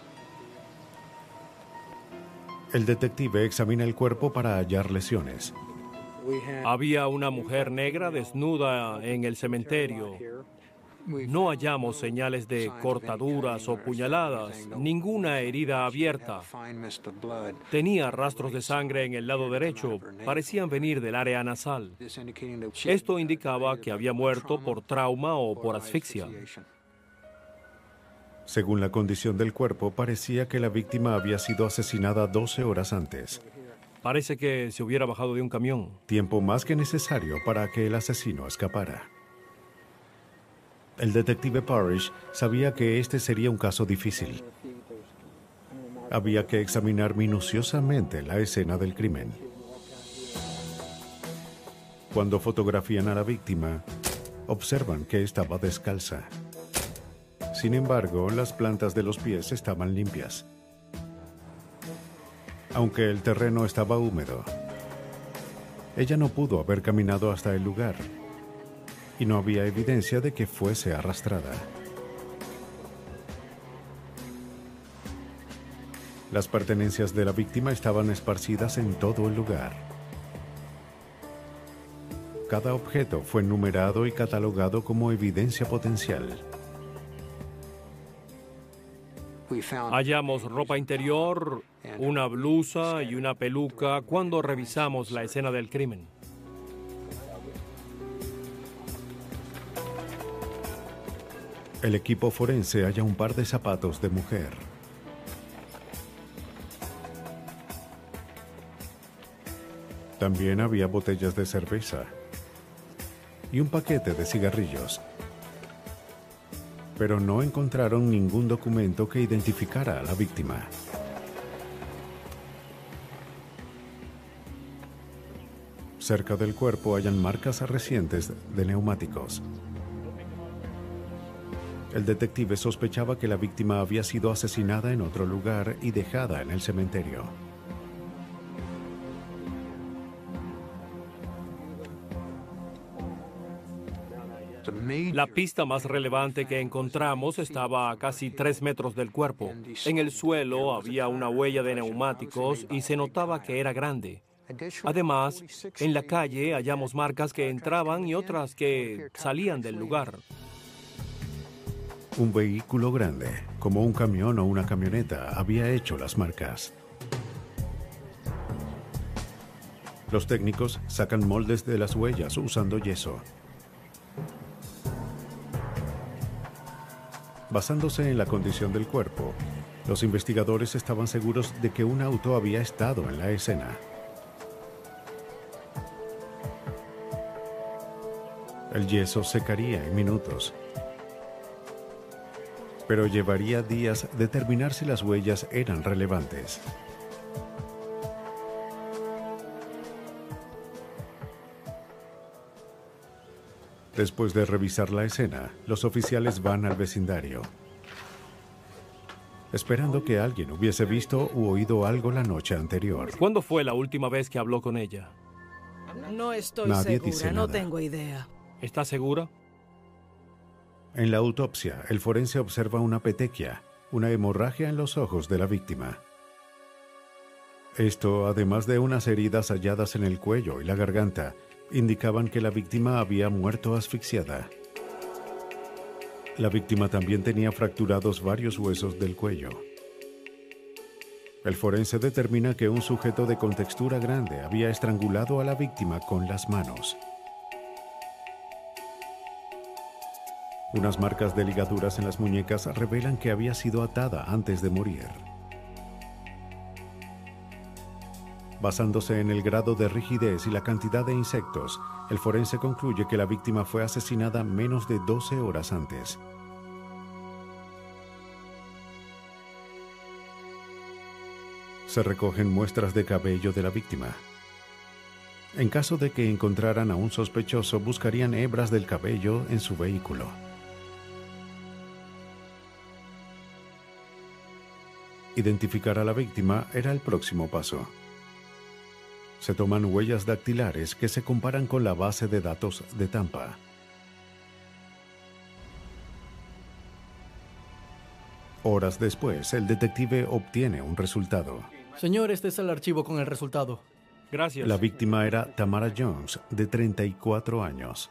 El detective examina el cuerpo para hallar lesiones. Había una mujer negra desnuda en el cementerio. No hallamos señales de cortaduras o puñaladas, ninguna herida abierta. Tenía rastros de sangre en el lado derecho, parecían venir del área nasal. Esto indicaba que había muerto por trauma o por asfixia. Según la condición del cuerpo, parecía que la víctima había sido asesinada 12 horas antes. Parece que se hubiera bajado de un camión. Tiempo más que necesario para que el asesino escapara. El detective Parrish sabía que este sería un caso difícil. Había que examinar minuciosamente la escena del crimen. Cuando fotografían a la víctima, observan que estaba descalza. Sin embargo, las plantas de los pies estaban limpias. Aunque el terreno estaba húmedo, ella no pudo haber caminado hasta el lugar y no había evidencia de que fuese arrastrada. Las pertenencias de la víctima estaban esparcidas en todo el lugar. Cada objeto fue numerado y catalogado como evidencia potencial. Hallamos ropa interior, una blusa y una peluca cuando revisamos la escena del crimen. El equipo forense halla un par de zapatos de mujer. También había botellas de cerveza y un paquete de cigarrillos. Pero no encontraron ningún documento que identificara a la víctima. Cerca del cuerpo hallan marcas recientes de neumáticos. El detective sospechaba que la víctima había sido asesinada en otro lugar y dejada en el cementerio. La pista más relevante que encontramos estaba a casi 3 metros del cuerpo. En el suelo había una huella de neumáticos y se notaba que era grande. Además, en la calle hallamos marcas que entraban y otras que salían del lugar. Un vehículo grande, como un camión o una camioneta, había hecho las marcas. Los técnicos sacan moldes de las huellas usando yeso. Basándose en la condición del cuerpo, los investigadores estaban seguros de que un auto había estado en la escena. El yeso secaría en minutos, pero llevaría días determinar si las huellas eran relevantes. Después de revisar la escena, los oficiales van al vecindario, esperando que alguien hubiese visto u oído algo la noche anterior. ¿Cuándo fue la última vez que habló con ella? No estoy Nadie dice segura, no nada. tengo idea. ¿Está segura? En la autopsia, el forense observa una petequia, una hemorragia en los ojos de la víctima. Esto, además de unas heridas halladas en el cuello y la garganta, indicaban que la víctima había muerto asfixiada. La víctima también tenía fracturados varios huesos del cuello. El forense determina que un sujeto de contextura grande había estrangulado a la víctima con las manos. Unas marcas de ligaduras en las muñecas revelan que había sido atada antes de morir. Basándose en el grado de rigidez y la cantidad de insectos, el forense concluye que la víctima fue asesinada menos de 12 horas antes. Se recogen muestras de cabello de la víctima. En caso de que encontraran a un sospechoso, buscarían hebras del cabello en su vehículo. Identificar a la víctima era el próximo paso. Se toman huellas dactilares que se comparan con la base de datos de Tampa. Horas después, el detective obtiene un resultado. Señor, este es el archivo con el resultado. Gracias. La víctima era Tamara Jones, de 34 años.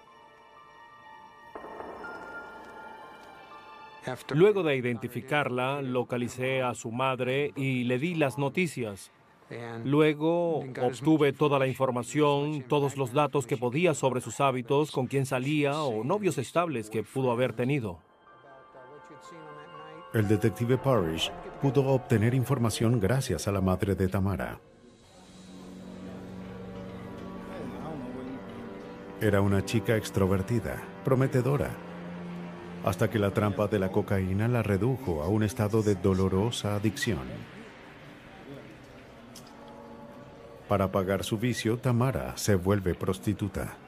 Luego de identificarla, localicé a su madre y le di las noticias. Luego obtuve toda la información, todos los datos que podía sobre sus hábitos, con quién salía o novios estables que pudo haber tenido. El detective Parrish pudo obtener información gracias a la madre de Tamara. Era una chica extrovertida, prometedora, hasta que la trampa de la cocaína la redujo a un estado de dolorosa adicción. Para pagar su vicio, Tamara se vuelve prostituta.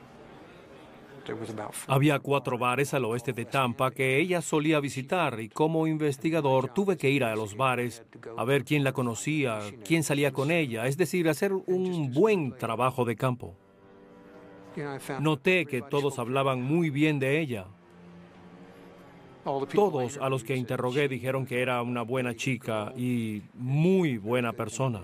Había 4 bares al oeste de Tampa que ella solía visitar y como investigador tuve que ir a los bares a ver quién la conocía, quién salía con ella, es decir, hacer un buen trabajo de campo. Noté que todos hablaban muy bien de ella. Todos a los que interrogué dijeron que era una buena chica y muy buena persona.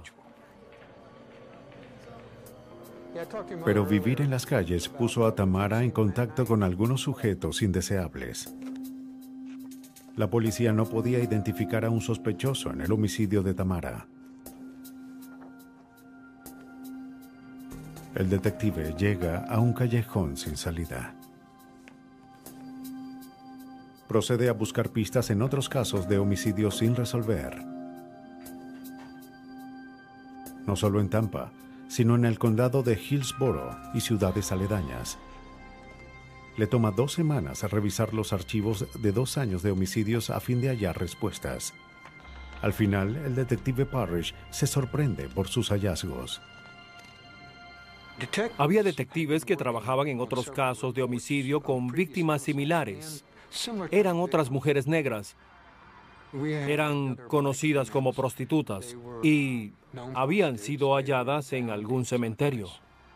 Pero vivir en las calles puso a Tamara en contacto con algunos sujetos indeseables. La policía no podía identificar a un sospechoso en el homicidio de Tamara. El detective llega a un callejón sin salida. Procede a buscar pistas en otros casos de homicidios sin resolver. No solo en Tampa, sino en el condado de Hillsborough y ciudades aledañas. Le toma 2 semanas a revisar los archivos de 2 años de homicidios a fin de hallar respuestas. Al final, el detective Parrish se sorprende por sus hallazgos. Había detectives que trabajaban en otros casos de homicidio con víctimas similares. Eran otras mujeres negras. Eran conocidas como prostitutas y habían sido halladas en algún cementerio.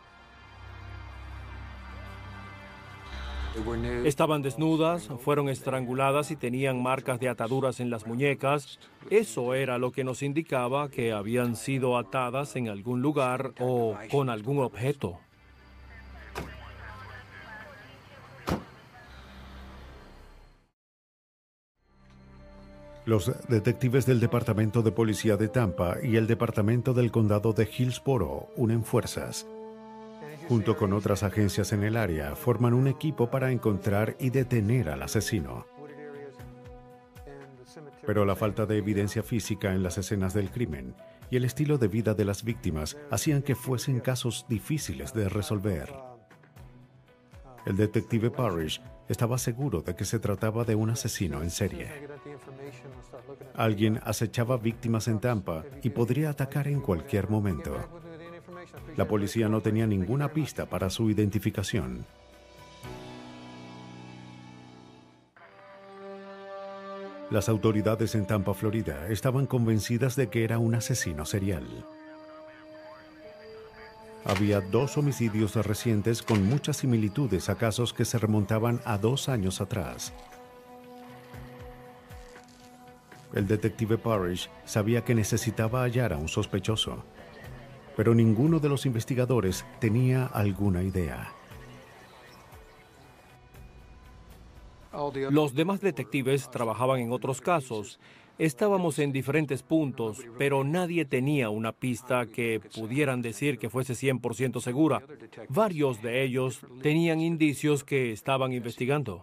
Estaban desnudas, fueron estranguladas y tenían marcas de ataduras en las muñecas. Eso era lo que nos indicaba que habían sido atadas en algún lugar o con algún objeto. Los detectives del Departamento de Policía de Tampa y el Departamento del Condado de Hillsborough unen fuerzas. Junto con otras agencias en el área, forman un equipo para encontrar y detener al asesino. Pero la falta de evidencia física en las escenas del crimen y el estilo de vida de las víctimas hacían que fuesen casos difíciles de resolver. El detective Parrish estaba seguro de que se trataba de un asesino en serie. Alguien acechaba víctimas en Tampa y podría atacar en cualquier momento. La policía no tenía ninguna pista para su identificación. Las autoridades en Tampa, Florida, estaban convencidas de que era un asesino serial. Había 2 homicidios recientes con muchas similitudes a casos que se remontaban a 2 años atrás. El detective Parrish sabía que necesitaba hallar a un sospechoso, pero ninguno de los investigadores tenía alguna idea. Los demás detectives trabajaban en otros casos. Estábamos en diferentes puntos, pero nadie tenía una pista que pudieran decir que fuese 100% segura. Varios de ellos tenían indicios que estaban investigando.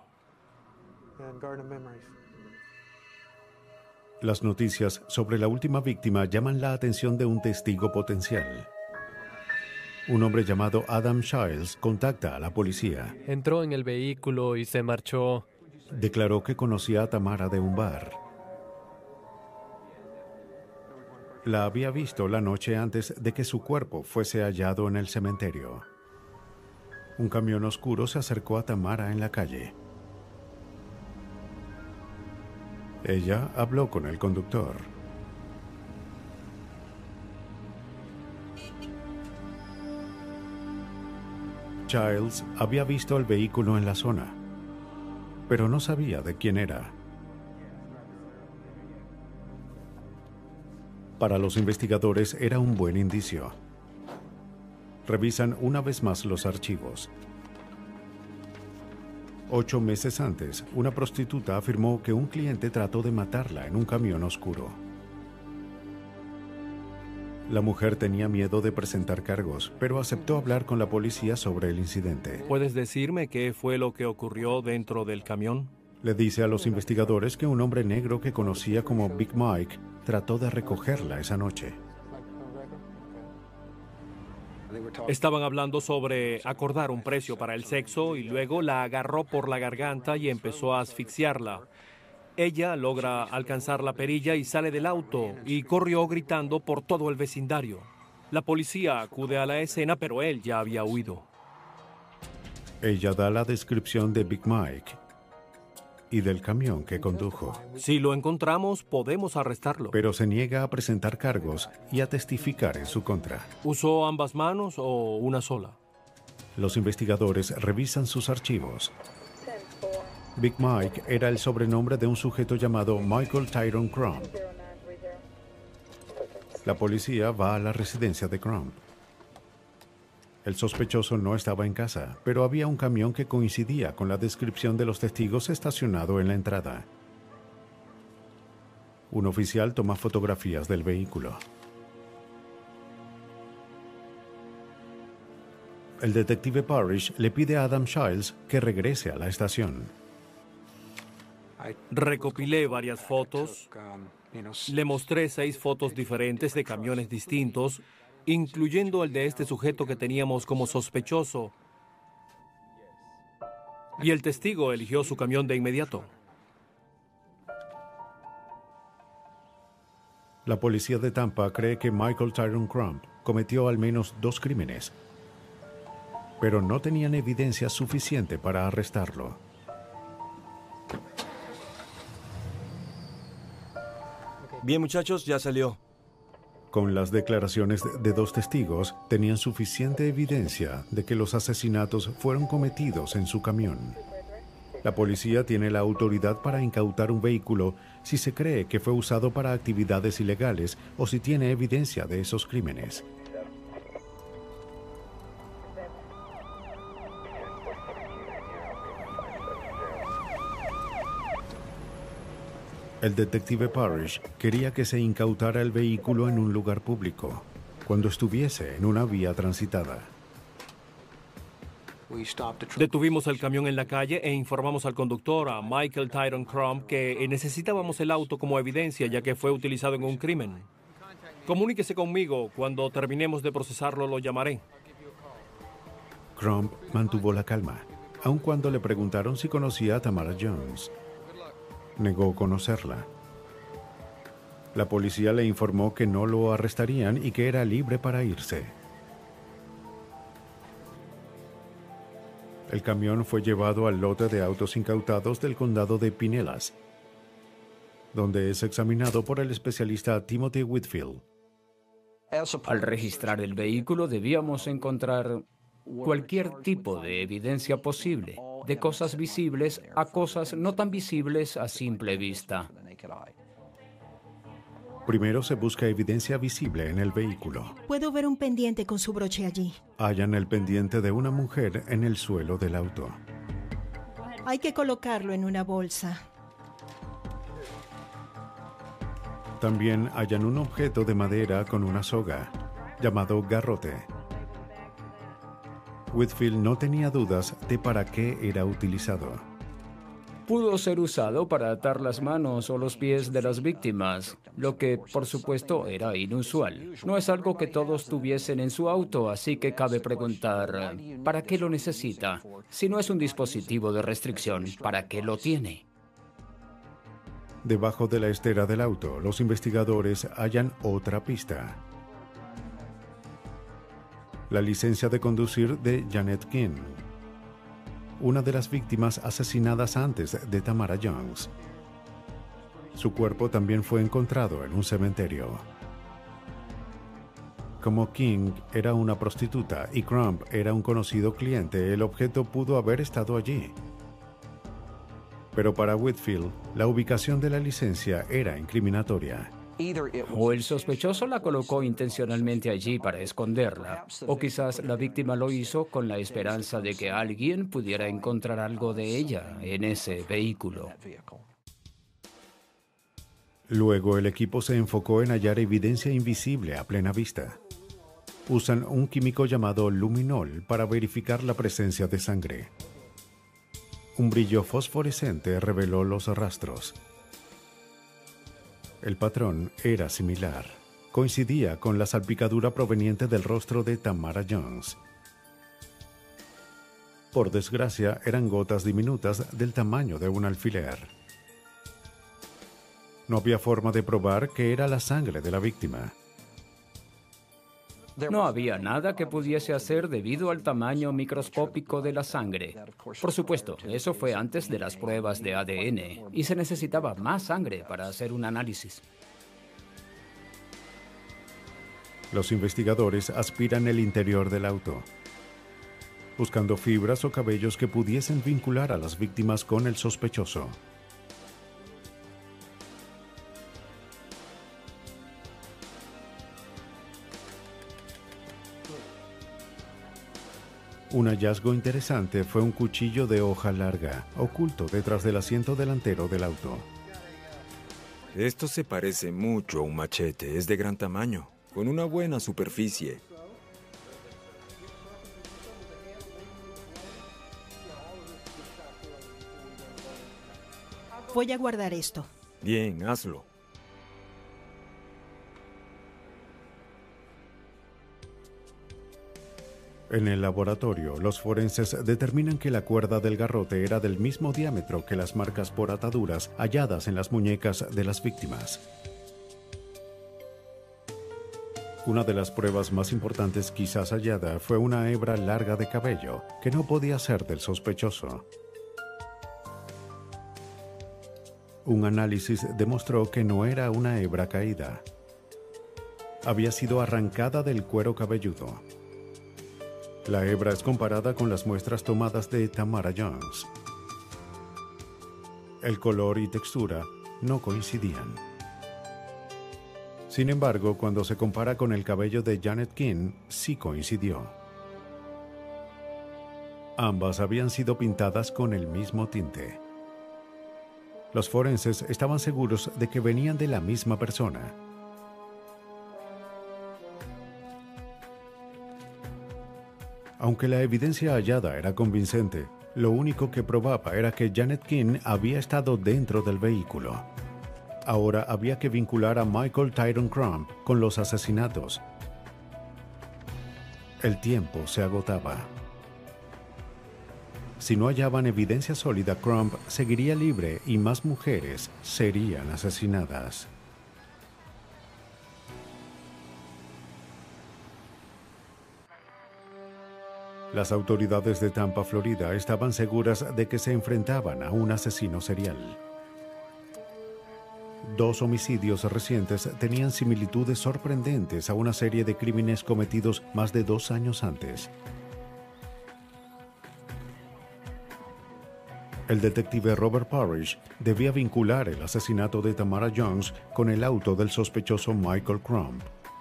Las noticias sobre la última víctima llaman la atención de un testigo potencial. Un hombre llamado Adam Childs contacta a la policía. Entró en el vehículo y se marchó. Declaró que conocía a Tamara de un bar. La había visto la noche antes de que su cuerpo fuese hallado en el cementerio. Un camión oscuro se acercó a Tamara en la calle. Ella habló con el conductor. Childs había visto el vehículo en la zona, pero no sabía de quién era. Para los investigadores era un buen indicio. Revisan una vez más los archivos. 8 meses antes, una prostituta afirmó que un cliente trató de matarla en un camión oscuro. La mujer tenía miedo de presentar cargos, pero aceptó hablar con la policía sobre el incidente. ¿Puedes decirme qué fue lo que ocurrió dentro del camión? Le dice a los investigadores que un hombre negro que conocía como Big Mike trató de recogerla esa noche. Estaban hablando sobre acordar un precio para el sexo y luego la agarró por la garganta y empezó a asfixiarla. Ella logra alcanzar la perilla y sale del auto y corrió gritando por todo el vecindario. La policía acude a la escena, pero él ya había huido. Ella da la descripción de Big Mike y del camión que condujo. Si lo encontramos, podemos arrestarlo. Pero se niega a presentar cargos y a testificar en su contra. ¿Usó ambas manos o una sola? Los investigadores revisan sus archivos. Big Mike era el sobrenombre de un sujeto llamado Michael Tyrone Crump. La policía va a la residencia de Crump. El sospechoso no estaba en casa, pero había un camión que coincidía con la descripción de los testigos estacionado en la entrada. Un oficial toma fotografías del vehículo. El detective Parrish le pide a Adam Shiles que regrese a la estación. Recopilé varias fotos. Le mostré 6 fotos diferentes de camiones distintos, incluyendo el de este sujeto que teníamos como sospechoso. Y el testigo eligió su camión de inmediato. La policía de Tampa cree que Michael Tyrone Crump cometió al menos 2 crímenes, pero no tenían evidencia suficiente para arrestarlo. Bien, muchachos, ya salió. Con las declaraciones de 2 testigos, tenían suficiente evidencia de que los asesinatos fueron cometidos en su camión. La policía tiene la autoridad para incautar un vehículo si se cree que fue usado para actividades ilegales o si tiene evidencia de esos crímenes. El detective Parrish quería que se incautara el vehículo en un lugar público, cuando estuviese en una vía transitada. Detuvimos el camión en la calle e informamos al conductor, a Michael Tyrone Crump, que necesitábamos el auto como evidencia ya que fue utilizado en un crimen. Comuníquese conmigo. Cuando terminemos de procesarlo, lo llamaré. Crump mantuvo la calma, aun cuando le preguntaron si conocía a Tamara Jones. Negó conocerla. La policía le informó que no lo arrestarían y que era libre para irse. El camión fue llevado al lote de autos incautados del condado de Pinellas, donde es examinado por el especialista Timothy Whitfield. Al registrar el vehículo debíamos encontrar cualquier tipo de evidencia posible, de cosas visibles a cosas no tan visibles a simple vista. Primero se busca evidencia visible en el vehículo. Puedo ver un pendiente con su broche allí. Hallan el pendiente de una mujer en el suelo del auto. Hay que colocarlo en una bolsa. También hallan un objeto de madera con una soga, llamado garrote. Whitfield no tenía dudas de para qué era utilizado. Pudo ser usado para atar las manos o los pies de las víctimas, lo que, por supuesto, era inusual. No es algo que todos tuviesen en su auto, así que cabe preguntar, ¿para qué lo necesita? Si no es un dispositivo de restricción, ¿para qué lo tiene? Debajo de la estera del auto, los investigadores hallan otra pista. La licencia de conducir de Janet King, una de las víctimas asesinadas antes de Tamara Jones. Su cuerpo también fue encontrado en un cementerio. Como King era una prostituta y Crump era un conocido cliente, el objeto pudo haber estado allí. Pero para Whitfield, la ubicación de la licencia era incriminatoria. O el sospechoso la colocó intencionalmente allí para esconderla, o quizás la víctima lo hizo con la esperanza de que alguien pudiera encontrar algo de ella en ese vehículo. Luego el equipo se enfocó en hallar evidencia invisible a plena vista. Usan un químico llamado luminol para verificar la presencia de sangre. Un brillo fosforescente reveló los rastros. El patrón era similar. Coincidía con la salpicadura proveniente del rostro de Tamara Jones. Por desgracia, eran gotas diminutas del tamaño de un alfiler. No había forma de probar que era la sangre de la víctima. No había nada que pudiese hacer debido al tamaño microscópico de la sangre. Por supuesto, eso fue antes de las pruebas de ADN y se necesitaba más sangre para hacer un análisis. Los investigadores aspiran el interior del auto, buscando fibras o cabellos que pudiesen vincular a las víctimas con el sospechoso. Un hallazgo interesante fue un cuchillo de hoja larga, oculto detrás del asiento delantero del auto. Esto se parece mucho a un machete, es de gran tamaño, con una buena superficie. Voy a guardar esto. Bien, hazlo. En el laboratorio, los forenses determinan que la cuerda del garrote era del mismo diámetro que las marcas por ataduras halladas en las muñecas de las víctimas. Una de las pruebas más importantes quizás hallada fue una hebra larga de cabello, que no podía ser del sospechoso. Un análisis demostró que no era una hebra caída. Había sido arrancada del cuero cabelludo. La hebra es comparada con las muestras tomadas de Tamara Jones. El color y textura no coincidían. Sin embargo, cuando se compara con el cabello de Janet King, sí coincidió. Ambas habían sido pintadas con el mismo tinte. Los forenses estaban seguros de que venían de la misma persona. Aunque la evidencia hallada era convincente, lo único que probaba era que Janet King había estado dentro del vehículo. Ahora había que vincular a Michael Tyrone Crump con los asesinatos. El tiempo se agotaba. Si no hallaban evidencia sólida, Crump seguiría libre y más mujeres serían asesinadas. Las autoridades de Tampa, Florida, estaban seguras de que se enfrentaban a un asesino serial. 2 homicidios recientes tenían similitudes sorprendentes a una serie de crímenes cometidos más de 2 años antes. El detective Robert Parrish debía vincular el asesinato de Tamara Jones con el auto del sospechoso Michael Crump.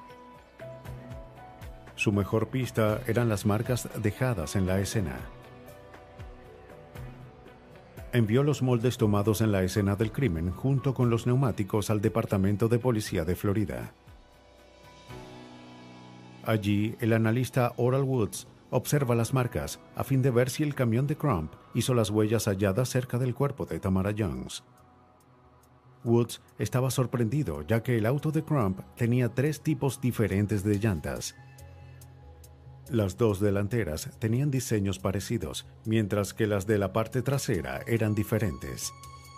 Su mejor pista eran las marcas dejadas en la escena. Envió los moldes tomados en la escena del crimen junto con los neumáticos al Departamento de Policía de Florida. Allí, el analista Oral Woods observa las marcas a fin de ver si el camión de Crump hizo las huellas halladas cerca del cuerpo de Tamara Jones. Woods estaba sorprendido ya que el auto de Crump tenía 3 tipos diferentes de llantas. Las 2 delanteras tenían diseños parecidos, mientras que las de la parte trasera eran diferentes.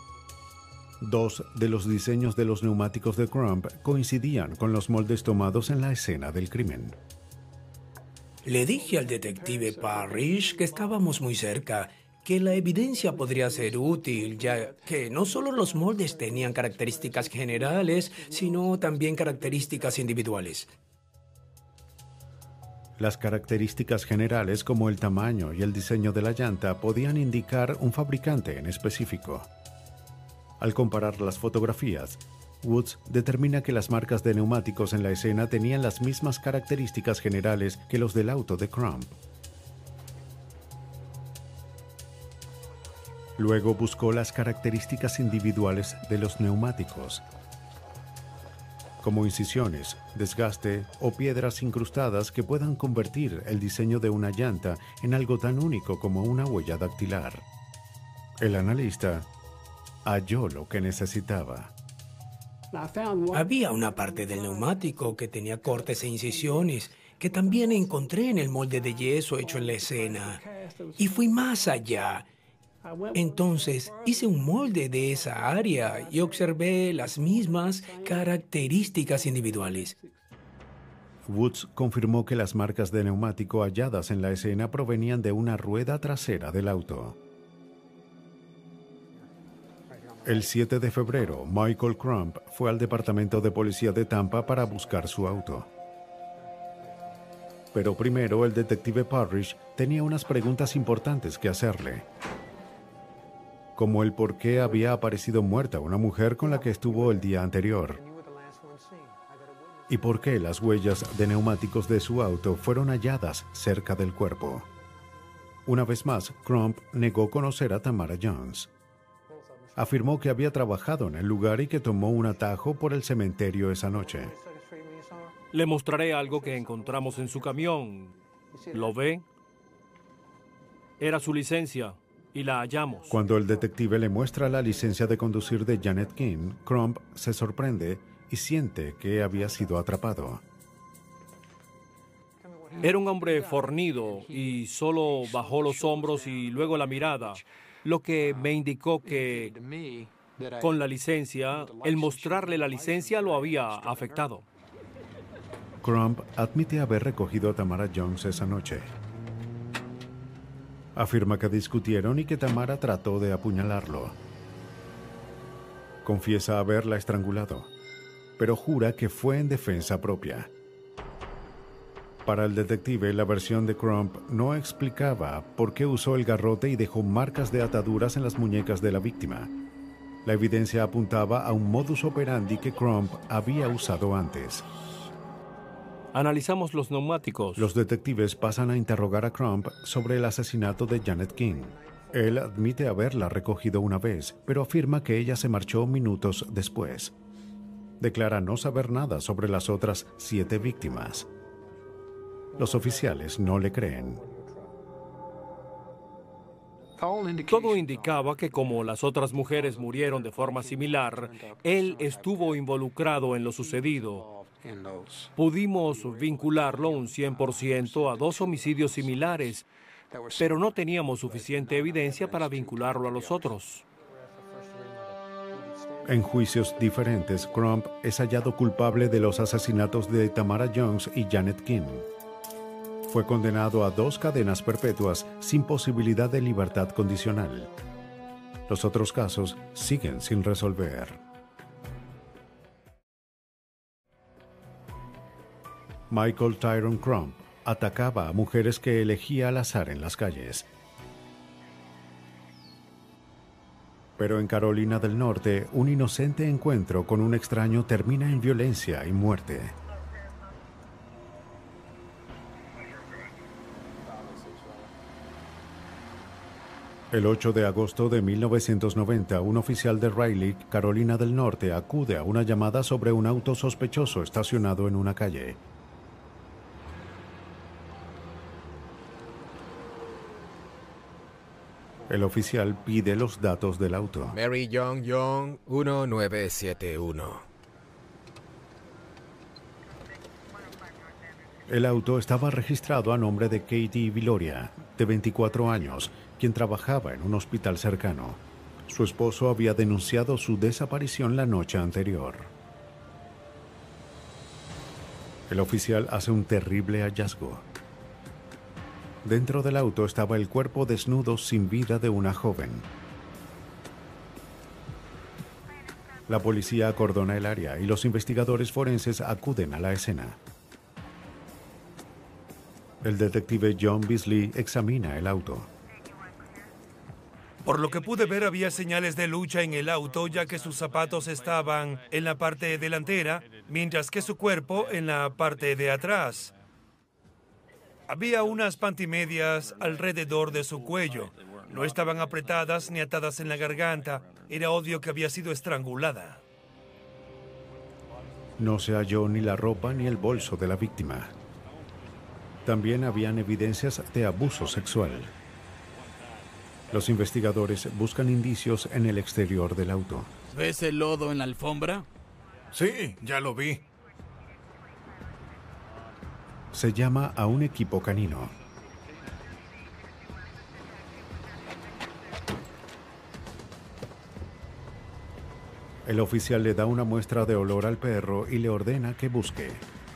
2 de los diseños de los neumáticos de Crump coincidían con los moldes tomados en la escena del crimen. Le dije al detective Parrish que estábamos muy cerca, que la evidencia podría ser útil, ya que no solo los moldes tenían características generales, sino también características individuales. Las características generales como el tamaño y el diseño de la llanta podían indicar un fabricante en específico. Al comparar las fotografías, Woods determina que las marcas de neumáticos en la escena tenían las mismas características generales que los del auto de Crump. Luego buscó las características individuales de los neumáticos, como incisiones, desgaste o piedras incrustadas que puedan convertir el diseño de una llanta en algo tan único como una huella dactilar. El analista halló lo que necesitaba. Había una parte del neumático que tenía cortes e incisiones que también encontré en el molde de yeso hecho en la escena. Y fui más allá. Entonces hice un molde de esa área y observé las mismas características individuales. Woods confirmó que las marcas de neumático halladas en la escena provenían de una rueda trasera del auto. El 7 de febrero, Michael Crump fue al departamento de policía de Tampa para buscar su auto. Pero primero el detective Parrish tenía unas preguntas importantes que hacerle, como el por qué había aparecido muerta una mujer con la que estuvo el día anterior, y por qué las huellas de neumáticos de su auto fueron halladas cerca del cuerpo. Una vez más, Crump negó conocer a Tamara Jones. Afirmó que había trabajado en el lugar y que tomó un atajo por el cementerio esa noche. Le mostraré algo que encontramos en su camión. ¿Lo ve? Era su licencia y la hallamos. Cuando el detective le muestra la licencia de conducir de Janet King, Crump se sorprende y siente que había sido atrapado. Era un hombre fornido y solo bajó los hombros y luego la mirada, lo que me indicó que con la licencia, el mostrarle la licencia lo había afectado. Crump admite haber recogido a Tamara Jones esa noche. Afirma que discutieron y que Tamara trató de apuñalarlo. Confiesa haberla estrangulado, pero jura que fue en defensa propia. Para el detective, la versión de Crump no explicaba por qué usó el garrote y dejó marcas de ataduras en las muñecas de la víctima. La evidencia apuntaba a un modus operandi que Crump había usado antes. Analizamos los neumáticos. Los detectives pasan a interrogar a Crump sobre el asesinato de Janet King. Él admite haberla recogido una vez, pero afirma que ella se marchó minutos después. Declara no saber nada sobre las otras 7 víctimas. Los oficiales no le creen. Todo indicaba que como las otras mujeres murieron de forma similar, él estuvo involucrado en lo sucedido. Pudimos vincularlo un 100% a 2 homicidios similares, pero no teníamos suficiente evidencia para vincularlo a los otros. En juicios diferentes, Crump es hallado culpable de los asesinatos de Tamara Jones y Janet King. Fue condenado a 2 cadenas perpetuas sin posibilidad de libertad condicional. Los otros casos siguen sin resolver. Michael Tyrone Crump atacaba a mujeres que elegía al azar en las calles. Pero en Carolina del Norte, un inocente encuentro con un extraño termina en violencia y muerte. El 8 de agosto de 1990, un oficial de Raleigh, Carolina del Norte, acude a una llamada sobre un auto sospechoso estacionado en una calle. El oficial pide los datos del auto. Mary Young Young 1971. El auto estaba registrado a nombre de Katie Viloria, de 24 años, quien trabajaba en un hospital cercano. Su esposo había denunciado su desaparición la noche anterior. El oficial hace un terrible hallazgo. Dentro del auto estaba el cuerpo desnudo sin vida de una joven. La policía acordona el área y los investigadores forenses acuden a la escena. El detective John Beasley examina el auto. Por lo que pude ver, había señales de lucha en el auto, ya que sus zapatos estaban en la parte delantera, mientras que su cuerpo en la parte de atrás. Había unas pantimedias alrededor de su cuello. No estaban apretadas ni atadas en la garganta. Era obvio que había sido estrangulada. No se halló ni la ropa ni el bolso de la víctima. También habían evidencias de abuso sexual. Los investigadores buscan indicios en el exterior del auto. ¿Ves el lodo en la alfombra? Sí, ya lo vi. Se llama a un equipo canino. El oficial le da una muestra de olor al perro y le ordena que busque.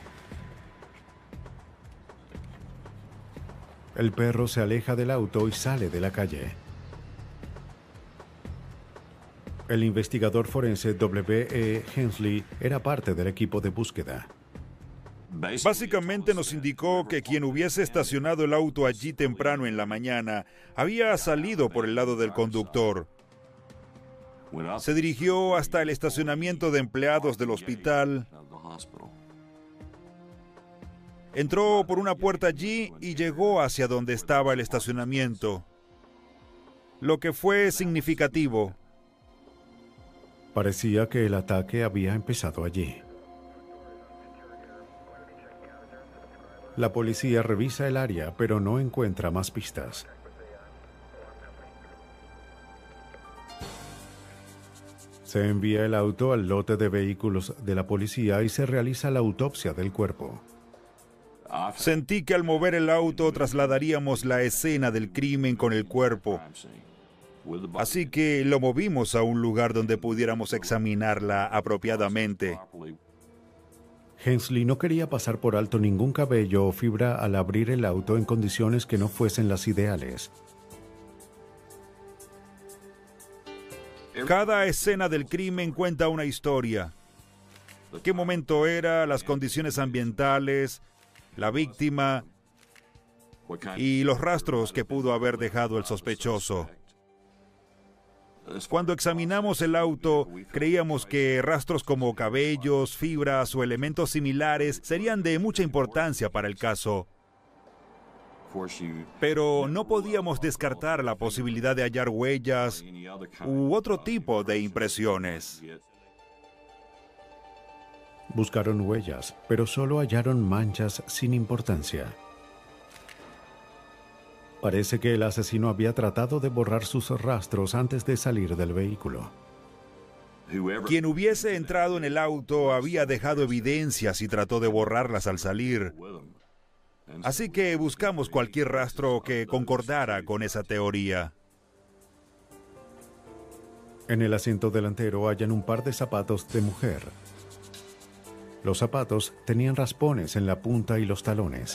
El perro se aleja del auto y sale de la calle. El investigador forense W.E. Hensley era parte del equipo de búsqueda. Básicamente nos indicó que quien hubiese estacionado el auto allí temprano en la mañana había salido por el lado del conductor. Se dirigió hasta el estacionamiento de empleados del hospital. Entró por una puerta allí y llegó hacia donde estaba el estacionamiento. Lo que fue significativo. Parecía que el ataque había empezado allí. La policía revisa el área, pero no encuentra más pistas. Se envía el auto al lote de vehículos de la policía y se realiza la autopsia del cuerpo. Sentí que al mover el auto trasladaríamos la escena del crimen con el cuerpo. Así que lo movimos a un lugar donde pudiéramos examinarla apropiadamente. Hensley no quería pasar por alto ningún cabello o fibra al abrir el auto en condiciones que no fuesen las ideales. Cada escena del crimen cuenta una historia. ¿Qué momento era? Las condiciones ambientales, la víctima y los rastros que pudo haber dejado el sospechoso. Cuando examinamos el auto, creíamos que rastros como cabellos, fibras o elementos similares serían de mucha importancia para el caso. Pero no podíamos descartar la posibilidad de hallar huellas u otro tipo de impresiones. Buscaron huellas, pero solo hallaron manchas sin importancia. Parece que el asesino había tratado de borrar sus rastros antes de salir del vehículo. Quien hubiese entrado en el auto había dejado evidencias y trató de borrarlas al salir. Así que buscamos cualquier rastro que concordara con esa teoría. En el asiento delantero hallan un par de zapatos de mujer. Los zapatos tenían raspones en la punta y los talones.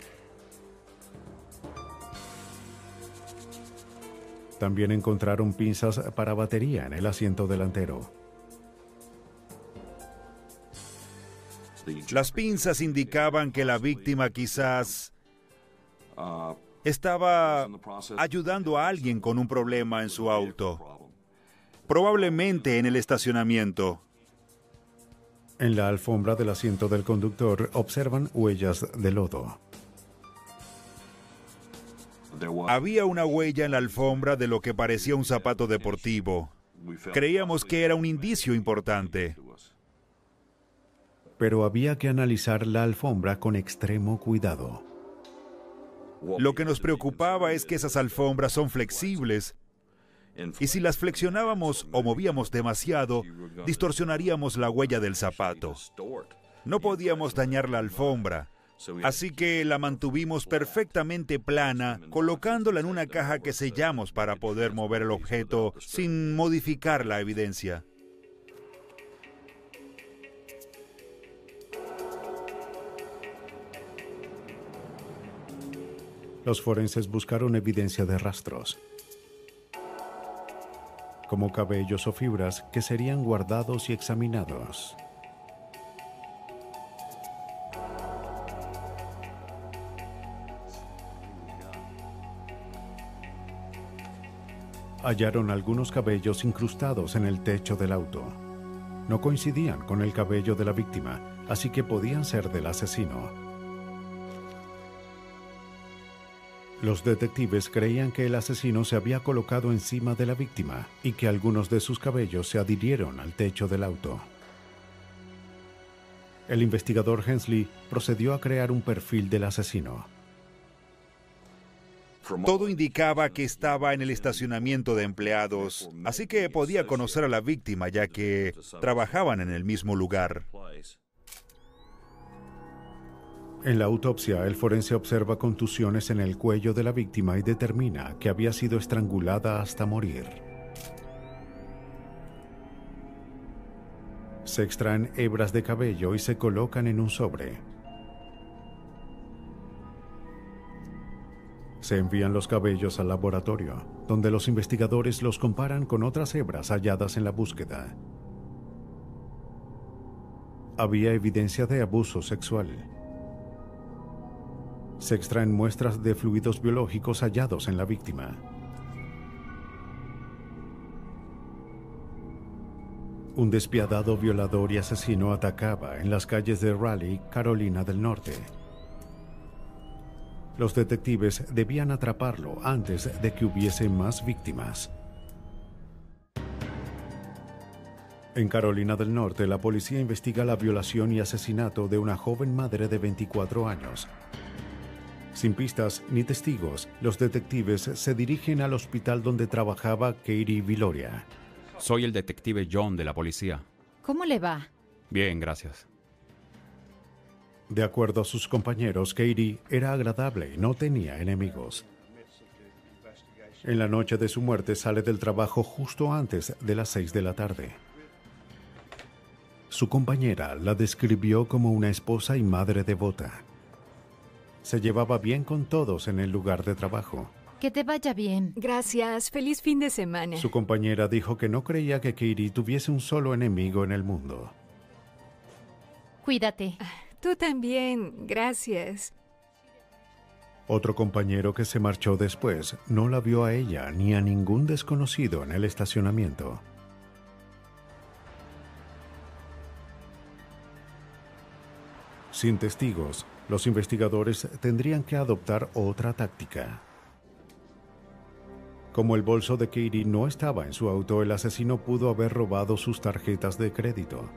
También encontraron pinzas para batería en el asiento delantero. Las pinzas indicaban que la víctima quizás estaba ayudando a alguien con un problema en su auto, probablemente en el estacionamiento. En la alfombra del asiento del conductor observan huellas de lodo. Había una huella en la alfombra de lo que parecía un zapato deportivo. Creíamos que era un indicio importante. Pero había que analizar la alfombra con extremo cuidado. Lo que nos preocupaba es que esas alfombras son flexibles y si las flexionábamos o movíamos demasiado, distorsionaríamos la huella del zapato. No podíamos dañar la alfombra, así que la mantuvimos perfectamente plana, colocándola en una caja que sellamos para poder mover el objeto sin modificar la evidencia. Los forenses buscaron evidencia de rastros, como cabellos o fibras que serían guardados y examinados. Hallaron algunos cabellos incrustados en el techo del auto. No coincidían con el cabello de la víctima, así que podían ser del asesino. Los detectives creían que el asesino se había colocado encima de la víctima y que algunos de sus cabellos se adhirieron al techo del auto. El investigador Hensley procedió a crear un perfil del asesino. Todo indicaba que estaba en el estacionamiento de empleados, así que podía conocer a la víctima ya que trabajaban en el mismo lugar. En la autopsia, el forense observa contusiones en el cuello de la víctima y determina que había sido estrangulada hasta morir. Se extraen hebras de cabello y se colocan en un sobre. Se envían los cabellos al laboratorio, donde los investigadores los comparan con otras hebras halladas en la búsqueda. Había evidencia de abuso sexual. Se extraen muestras de fluidos biológicos hallados en la víctima. Un despiadado violador y asesino atacaba en las calles de Raleigh, Carolina del Norte. Los detectives debían atraparlo antes de que hubiese más víctimas. En Carolina del Norte, la policía investiga la violación y asesinato de una joven madre de 24 años. Sin pistas ni testigos, los detectives se dirigen al hospital donde trabajaba Katie Viloria. Soy el detective John de la policía. ¿Cómo le va? Bien, gracias. De acuerdo a sus compañeros, Katie era agradable y no tenía enemigos. En la noche de su muerte sale del trabajo justo antes de las 6 de la tarde. Su compañera la describió como una esposa y madre devota. Se llevaba bien con todos en el lugar de trabajo. Que te vaya bien. Gracias. Feliz fin de semana. Su compañera dijo que no creía que Katie tuviese un solo enemigo en el mundo. Cuídate. Tú también. Gracias. Otro compañero que se marchó después no la vio a ella ni a ningún desconocido en el estacionamiento. Sin testigos, los investigadores tendrían que adoptar otra táctica. Como el bolso de Katie no estaba en su auto, el asesino pudo haber robado sus tarjetas de crédito.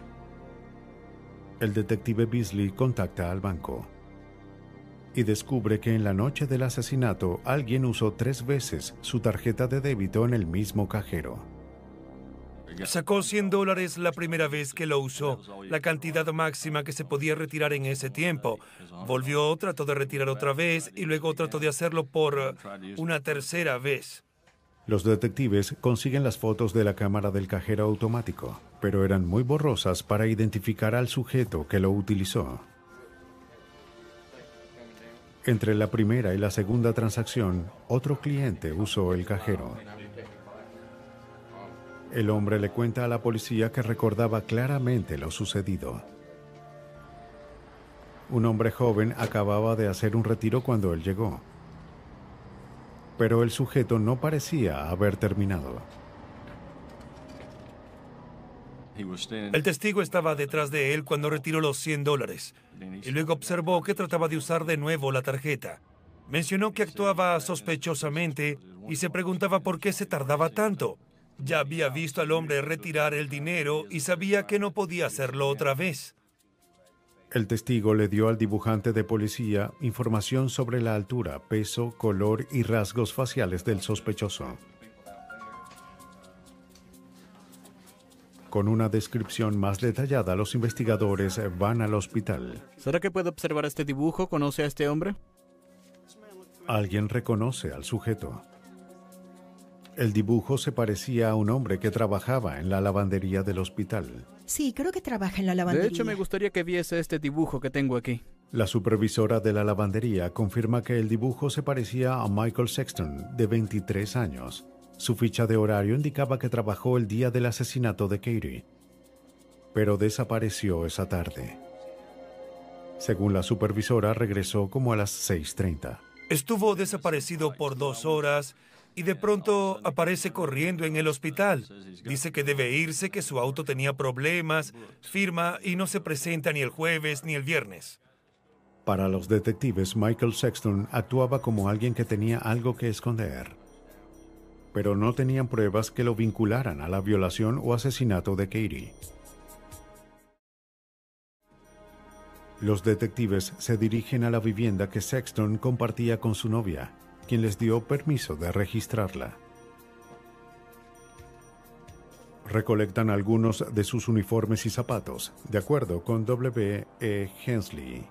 El detective Beasley contacta al banco y descubre que en la noche del asesinato alguien usó 3 veces su tarjeta de débito en el mismo cajero. Sacó $100 la primera vez que lo usó, la cantidad máxima que se podía retirar en ese tiempo. Volvió, trató de retirar otra vez y luego trató de hacerlo por una tercera vez. Los detectives consiguen las fotos de la cámara del cajero automático, pero eran muy borrosas para identificar al sujeto que lo utilizó. Entre la primera y la segunda transacción, otro cliente usó el cajero. El hombre le cuenta a la policía que recordaba claramente lo sucedido. Un hombre joven acababa de hacer un retiro cuando él llegó, pero el sujeto no parecía haber terminado. El testigo estaba detrás de él cuando retiró los $100 y luego observó que trataba de usar de nuevo la tarjeta. Mencionó que actuaba sospechosamente y se preguntaba por qué se tardaba tanto. Ya había visto al hombre retirar el dinero y sabía que no podía hacerlo otra vez. El testigo le dio al dibujante de policía información sobre la altura, peso, color y rasgos faciales del sospechoso. Con una descripción más detallada, los investigadores van al hospital. ¿Será que puede observar este dibujo? ¿Conoce a este hombre? Alguien reconoce al sujeto. El dibujo se parecía a un hombre que trabajaba en la lavandería del hospital. Sí, creo que trabaja en la lavandería. De hecho, me gustaría que viese este dibujo que tengo aquí. La supervisora de la lavandería confirma que el dibujo se parecía a Michael Sexton, de 23 años. Su ficha de horario indicaba que trabajó el día del asesinato de Katie, pero desapareció esa tarde. Según la supervisora, regresó como a las 6:30. Estuvo desaparecido por 2 horas y de pronto aparece corriendo en el hospital. Dice que debe irse, que su auto tenía problemas, firma y no se presenta ni el jueves ni el viernes. Para los detectives, Michael Sexton actuaba como alguien que tenía algo que esconder, pero no tenían pruebas que lo vincularan a la violación o asesinato de Katie. Los detectives se dirigen a la vivienda que Sexton compartía con su novia quien les dio permiso de registrarla. Recolectan algunos de sus uniformes y zapatos, de acuerdo con W. E. Hensley.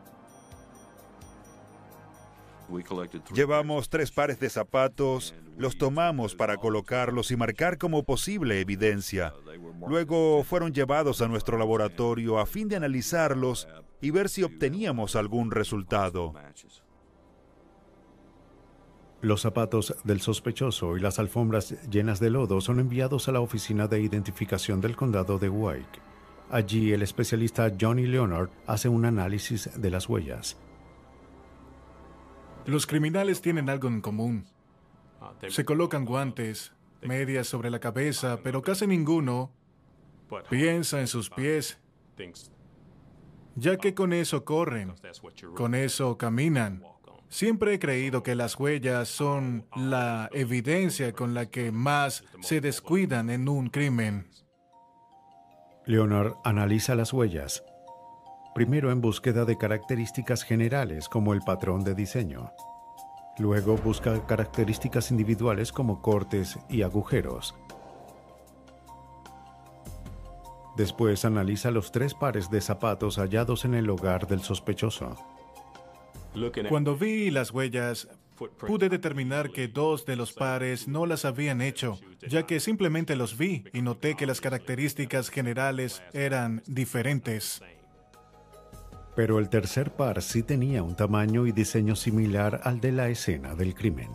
Llevamos 3 pares de zapatos, los tomamos para colocarlos y marcar como posible evidencia. Luego fueron llevados a nuestro laboratorio a fin de analizarlos y ver si obteníamos algún resultado. Los zapatos del sospechoso y las alfombras llenas de lodo son enviados a la oficina de identificación del condado de Wake. Allí el especialista Johnny Leonard hace un análisis de las huellas. Los criminales tienen algo en común. Se colocan guantes, medias sobre la cabeza, pero casi ninguno piensa en sus pies, ya que con eso corren, con eso caminan. Siempre he creído que las huellas son la evidencia con la que más se descuidan en un crimen. Leonard analiza las huellas, primero en búsqueda de características generales como el patrón de diseño. Luego busca características individuales como cortes y agujeros. Después analiza los 3 pares de zapatos hallados en el hogar del sospechoso. Cuando vi las huellas, pude determinar que 2 de los pares no las habían hecho, ya que simplemente los vi y noté que las características generales eran diferentes. Pero el tercer par sí tenía un tamaño y diseño similar al de la escena del crimen.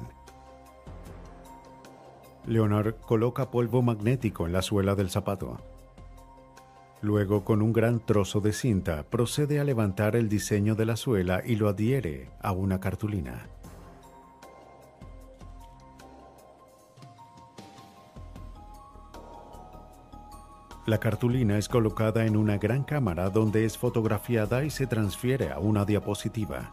Leonard coloca polvo magnético en la suela del zapato. Luego, con un gran trozo de cinta, procede a levantar el diseño de la suela y lo adhiere a una cartulina. La cartulina es colocada en una gran cámara donde es fotografiada y se transfiere a una diapositiva.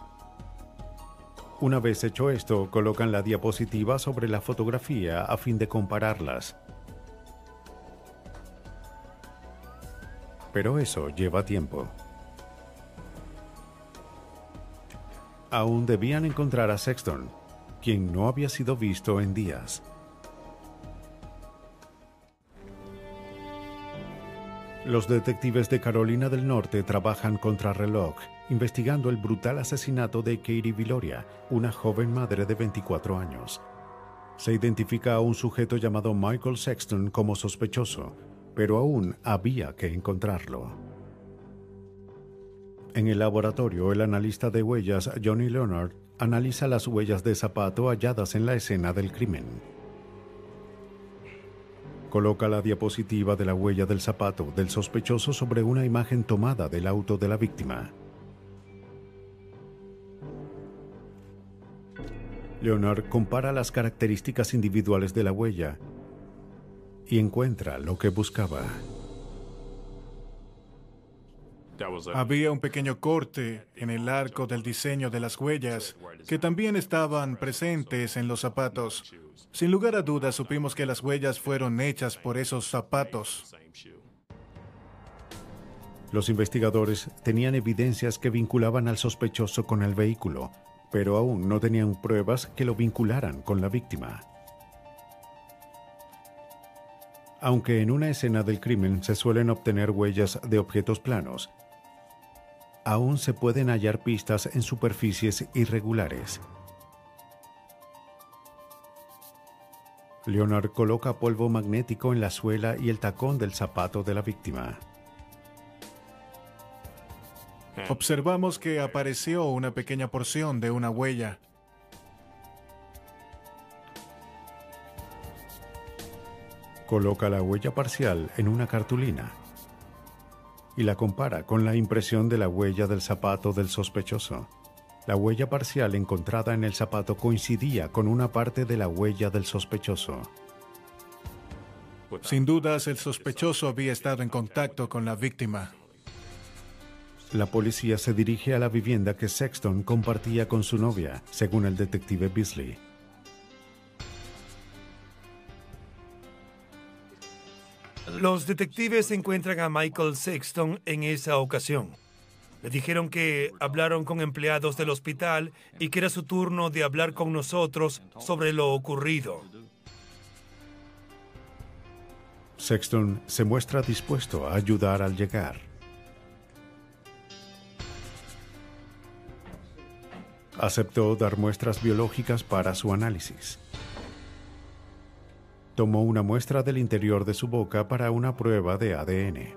Una vez hecho esto, colocan la diapositiva sobre la fotografía a fin de compararlas. Pero eso lleva tiempo. Aún debían encontrar a Sexton, quien no había sido visto en días. Los detectives de Carolina del Norte trabajan contrarreloj, investigando el brutal asesinato de Katie Viloria, una joven madre de 24 años. Se identifica a un sujeto llamado Michael Sexton como sospechoso, pero aún había que encontrarlo. En el laboratorio, el analista de huellas Johnny Leonard analiza las huellas de zapato halladas en la escena del crimen. Coloca la diapositiva de la huella del zapato del sospechoso sobre una imagen tomada del auto de la víctima. Leonard compara las características individuales de la huella y encuentra lo que buscaba. Había un pequeño corte en el arco del diseño de las huellas que también estaban presentes en los zapatos. Sin lugar a dudas, supimos que las huellas fueron hechas por esos zapatos. Los investigadores tenían evidencias que vinculaban al sospechoso con el vehículo, pero aún no tenían pruebas que lo vincularan con la víctima. Aunque en una escena del crimen se suelen obtener huellas de objetos planos, aún se pueden hallar pistas en superficies irregulares. Leonard coloca polvo magnético en la suela y el tacón del zapato de la víctima. Observamos que apareció una pequeña porción de una huella. Coloca la huella parcial en una cartulina y la compara con la impresión de la huella del zapato del sospechoso. La huella parcial encontrada en el zapato coincidía con una parte de la huella del sospechoso. Sin dudas, el sospechoso había estado en contacto con la víctima. La policía se dirige a la vivienda que Sexton compartía con su novia, según el detective Beasley. Los detectives encuentran a Michael Sexton en esa ocasión. Le dijeron que hablaron con empleados del hospital y que era su turno de hablar con nosotros sobre lo ocurrido. Sexton se muestra dispuesto a ayudar al llegar. Aceptó dar muestras biológicas para su análisis. Tomó una muestra del interior de su boca para una prueba de ADN.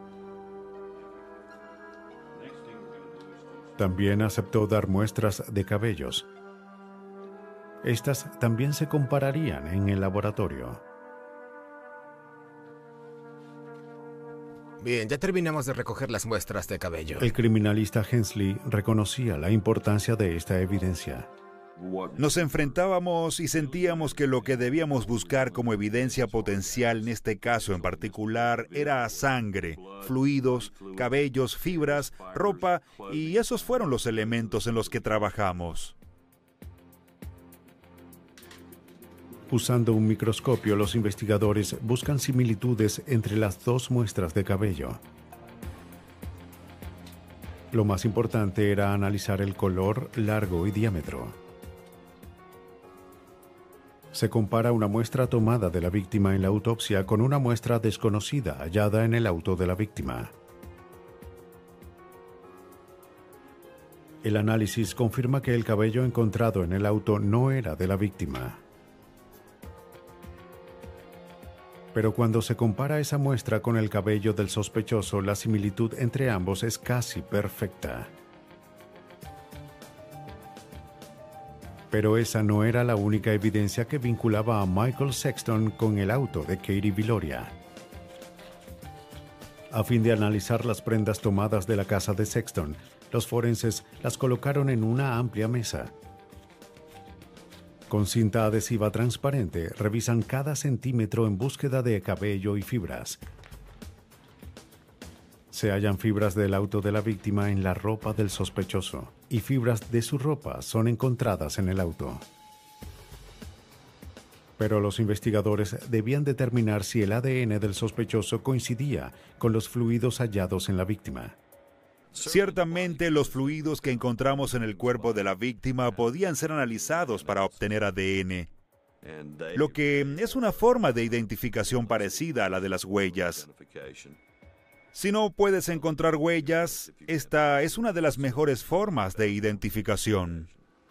También aceptó dar muestras de cabellos. Estas también se compararían en el laboratorio. Bien, ya terminamos de recoger las muestras de cabello. El criminalista Hensley reconocía la importancia de esta evidencia. Nos enfrentábamos y sentíamos que lo que debíamos buscar como evidencia potencial en este caso en particular era sangre, fluidos, cabellos, fibras, ropa, y esos fueron los elementos en los que trabajamos. Usando un microscopio, los investigadores buscan similitudes entre las dos muestras de cabello. Lo más importante era analizar el color, largo y diámetro. Se compara una muestra tomada de la víctima en la autopsia con una muestra desconocida hallada en el auto de la víctima. El análisis confirma que el cabello encontrado en el auto no era de la víctima. Pero cuando se compara esa muestra con el cabello del sospechoso, la similitud entre ambos es casi perfecta. Pero esa no era la única evidencia que vinculaba a Michael Sexton con el auto de Katie Viloria. A fin de analizar las prendas tomadas de la casa de Sexton, los forenses las colocaron en una amplia mesa. Con cinta adhesiva transparente, revisan cada centímetro en búsqueda de cabello y fibras. Se hallan fibras del auto de la víctima en la ropa del sospechoso, y fibras de su ropa son encontradas en el auto. Pero los investigadores debían determinar si el ADN del sospechoso coincidía con los fluidos hallados en la víctima. Ciertamente los fluidos que encontramos en el cuerpo de la víctima podían ser analizados para obtener ADN, lo que es una forma de identificación parecida a la de las huellas. Si no puedes encontrar huellas, esta es una de las mejores formas de identificación.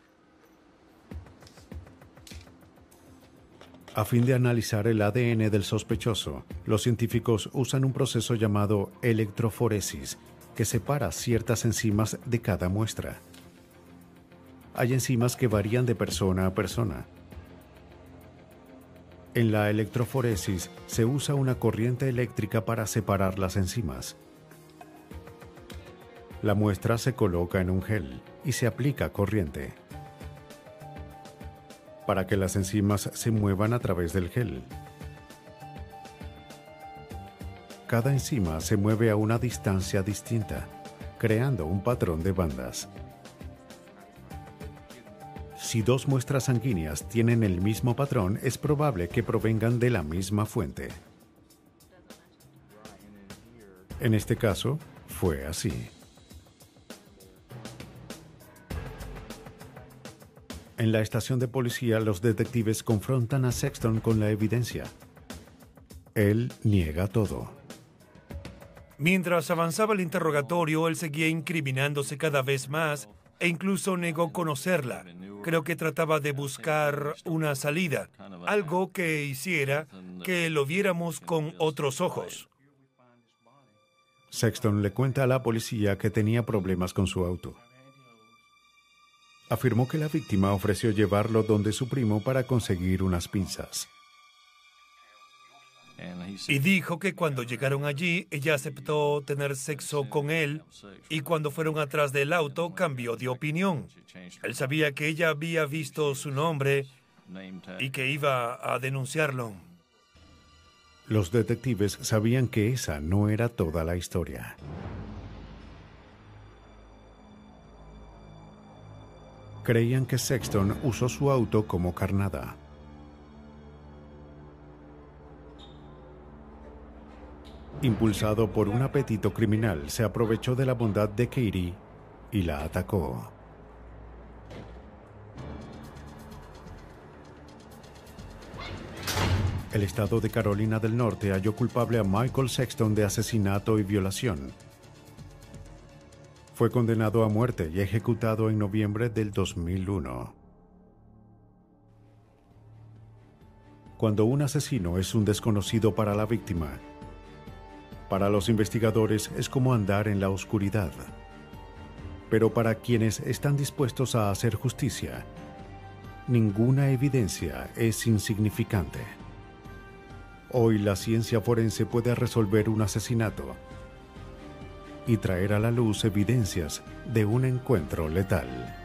A fin de analizar el ADN del sospechoso, los científicos usan un proceso llamado electroforesis, que separa ciertas enzimas de cada muestra. Hay enzimas que varían de persona a persona. En la electroforesis se usa una corriente eléctrica para separar las enzimas. La muestra se coloca en un gel y se aplica corriente para que las enzimas se muevan a través del gel. Cada enzima se mueve a una distancia distinta, creando un patrón de bandas. Si dos muestras sanguíneas tienen el mismo patrón, es probable que provengan de la misma fuente. En este caso, fue así. En la estación de policía, los detectives confrontan a Sexton con la evidencia. Él niega todo. Mientras avanzaba el interrogatorio, él seguía incriminándose cada vez más e incluso negó conocerla. Creo que trataba de buscar una salida, algo que hiciera que lo viéramos con otros ojos. Sexton le cuenta a la policía que tenía problemas con su auto. Afirmó que la víctima ofreció llevarlo donde su primo para conseguir unas pinzas. Y dijo que cuando llegaron allí, ella aceptó tener sexo con él, y cuando fueron atrás del auto, cambió de opinión. Él sabía que ella había visto su nombre y que iba a denunciarlo. Los detectives sabían que esa no era toda la historia. Creían que Sexton usó su auto como carnada. Impulsado por un apetito criminal, se aprovechó de la bondad de Katie y la atacó. El estado de Carolina del Norte halló culpable a Michael Sexton de asesinato y violación. Fue condenado a muerte y ejecutado en noviembre del 2001. Cuando un asesino es un desconocido para la víctima, para los investigadores es como andar en la oscuridad. Pero para quienes están dispuestos a hacer justicia, ninguna evidencia es insignificante. Hoy la ciencia forense puede resolver un asesinato y traer a la luz evidencias de un encuentro letal.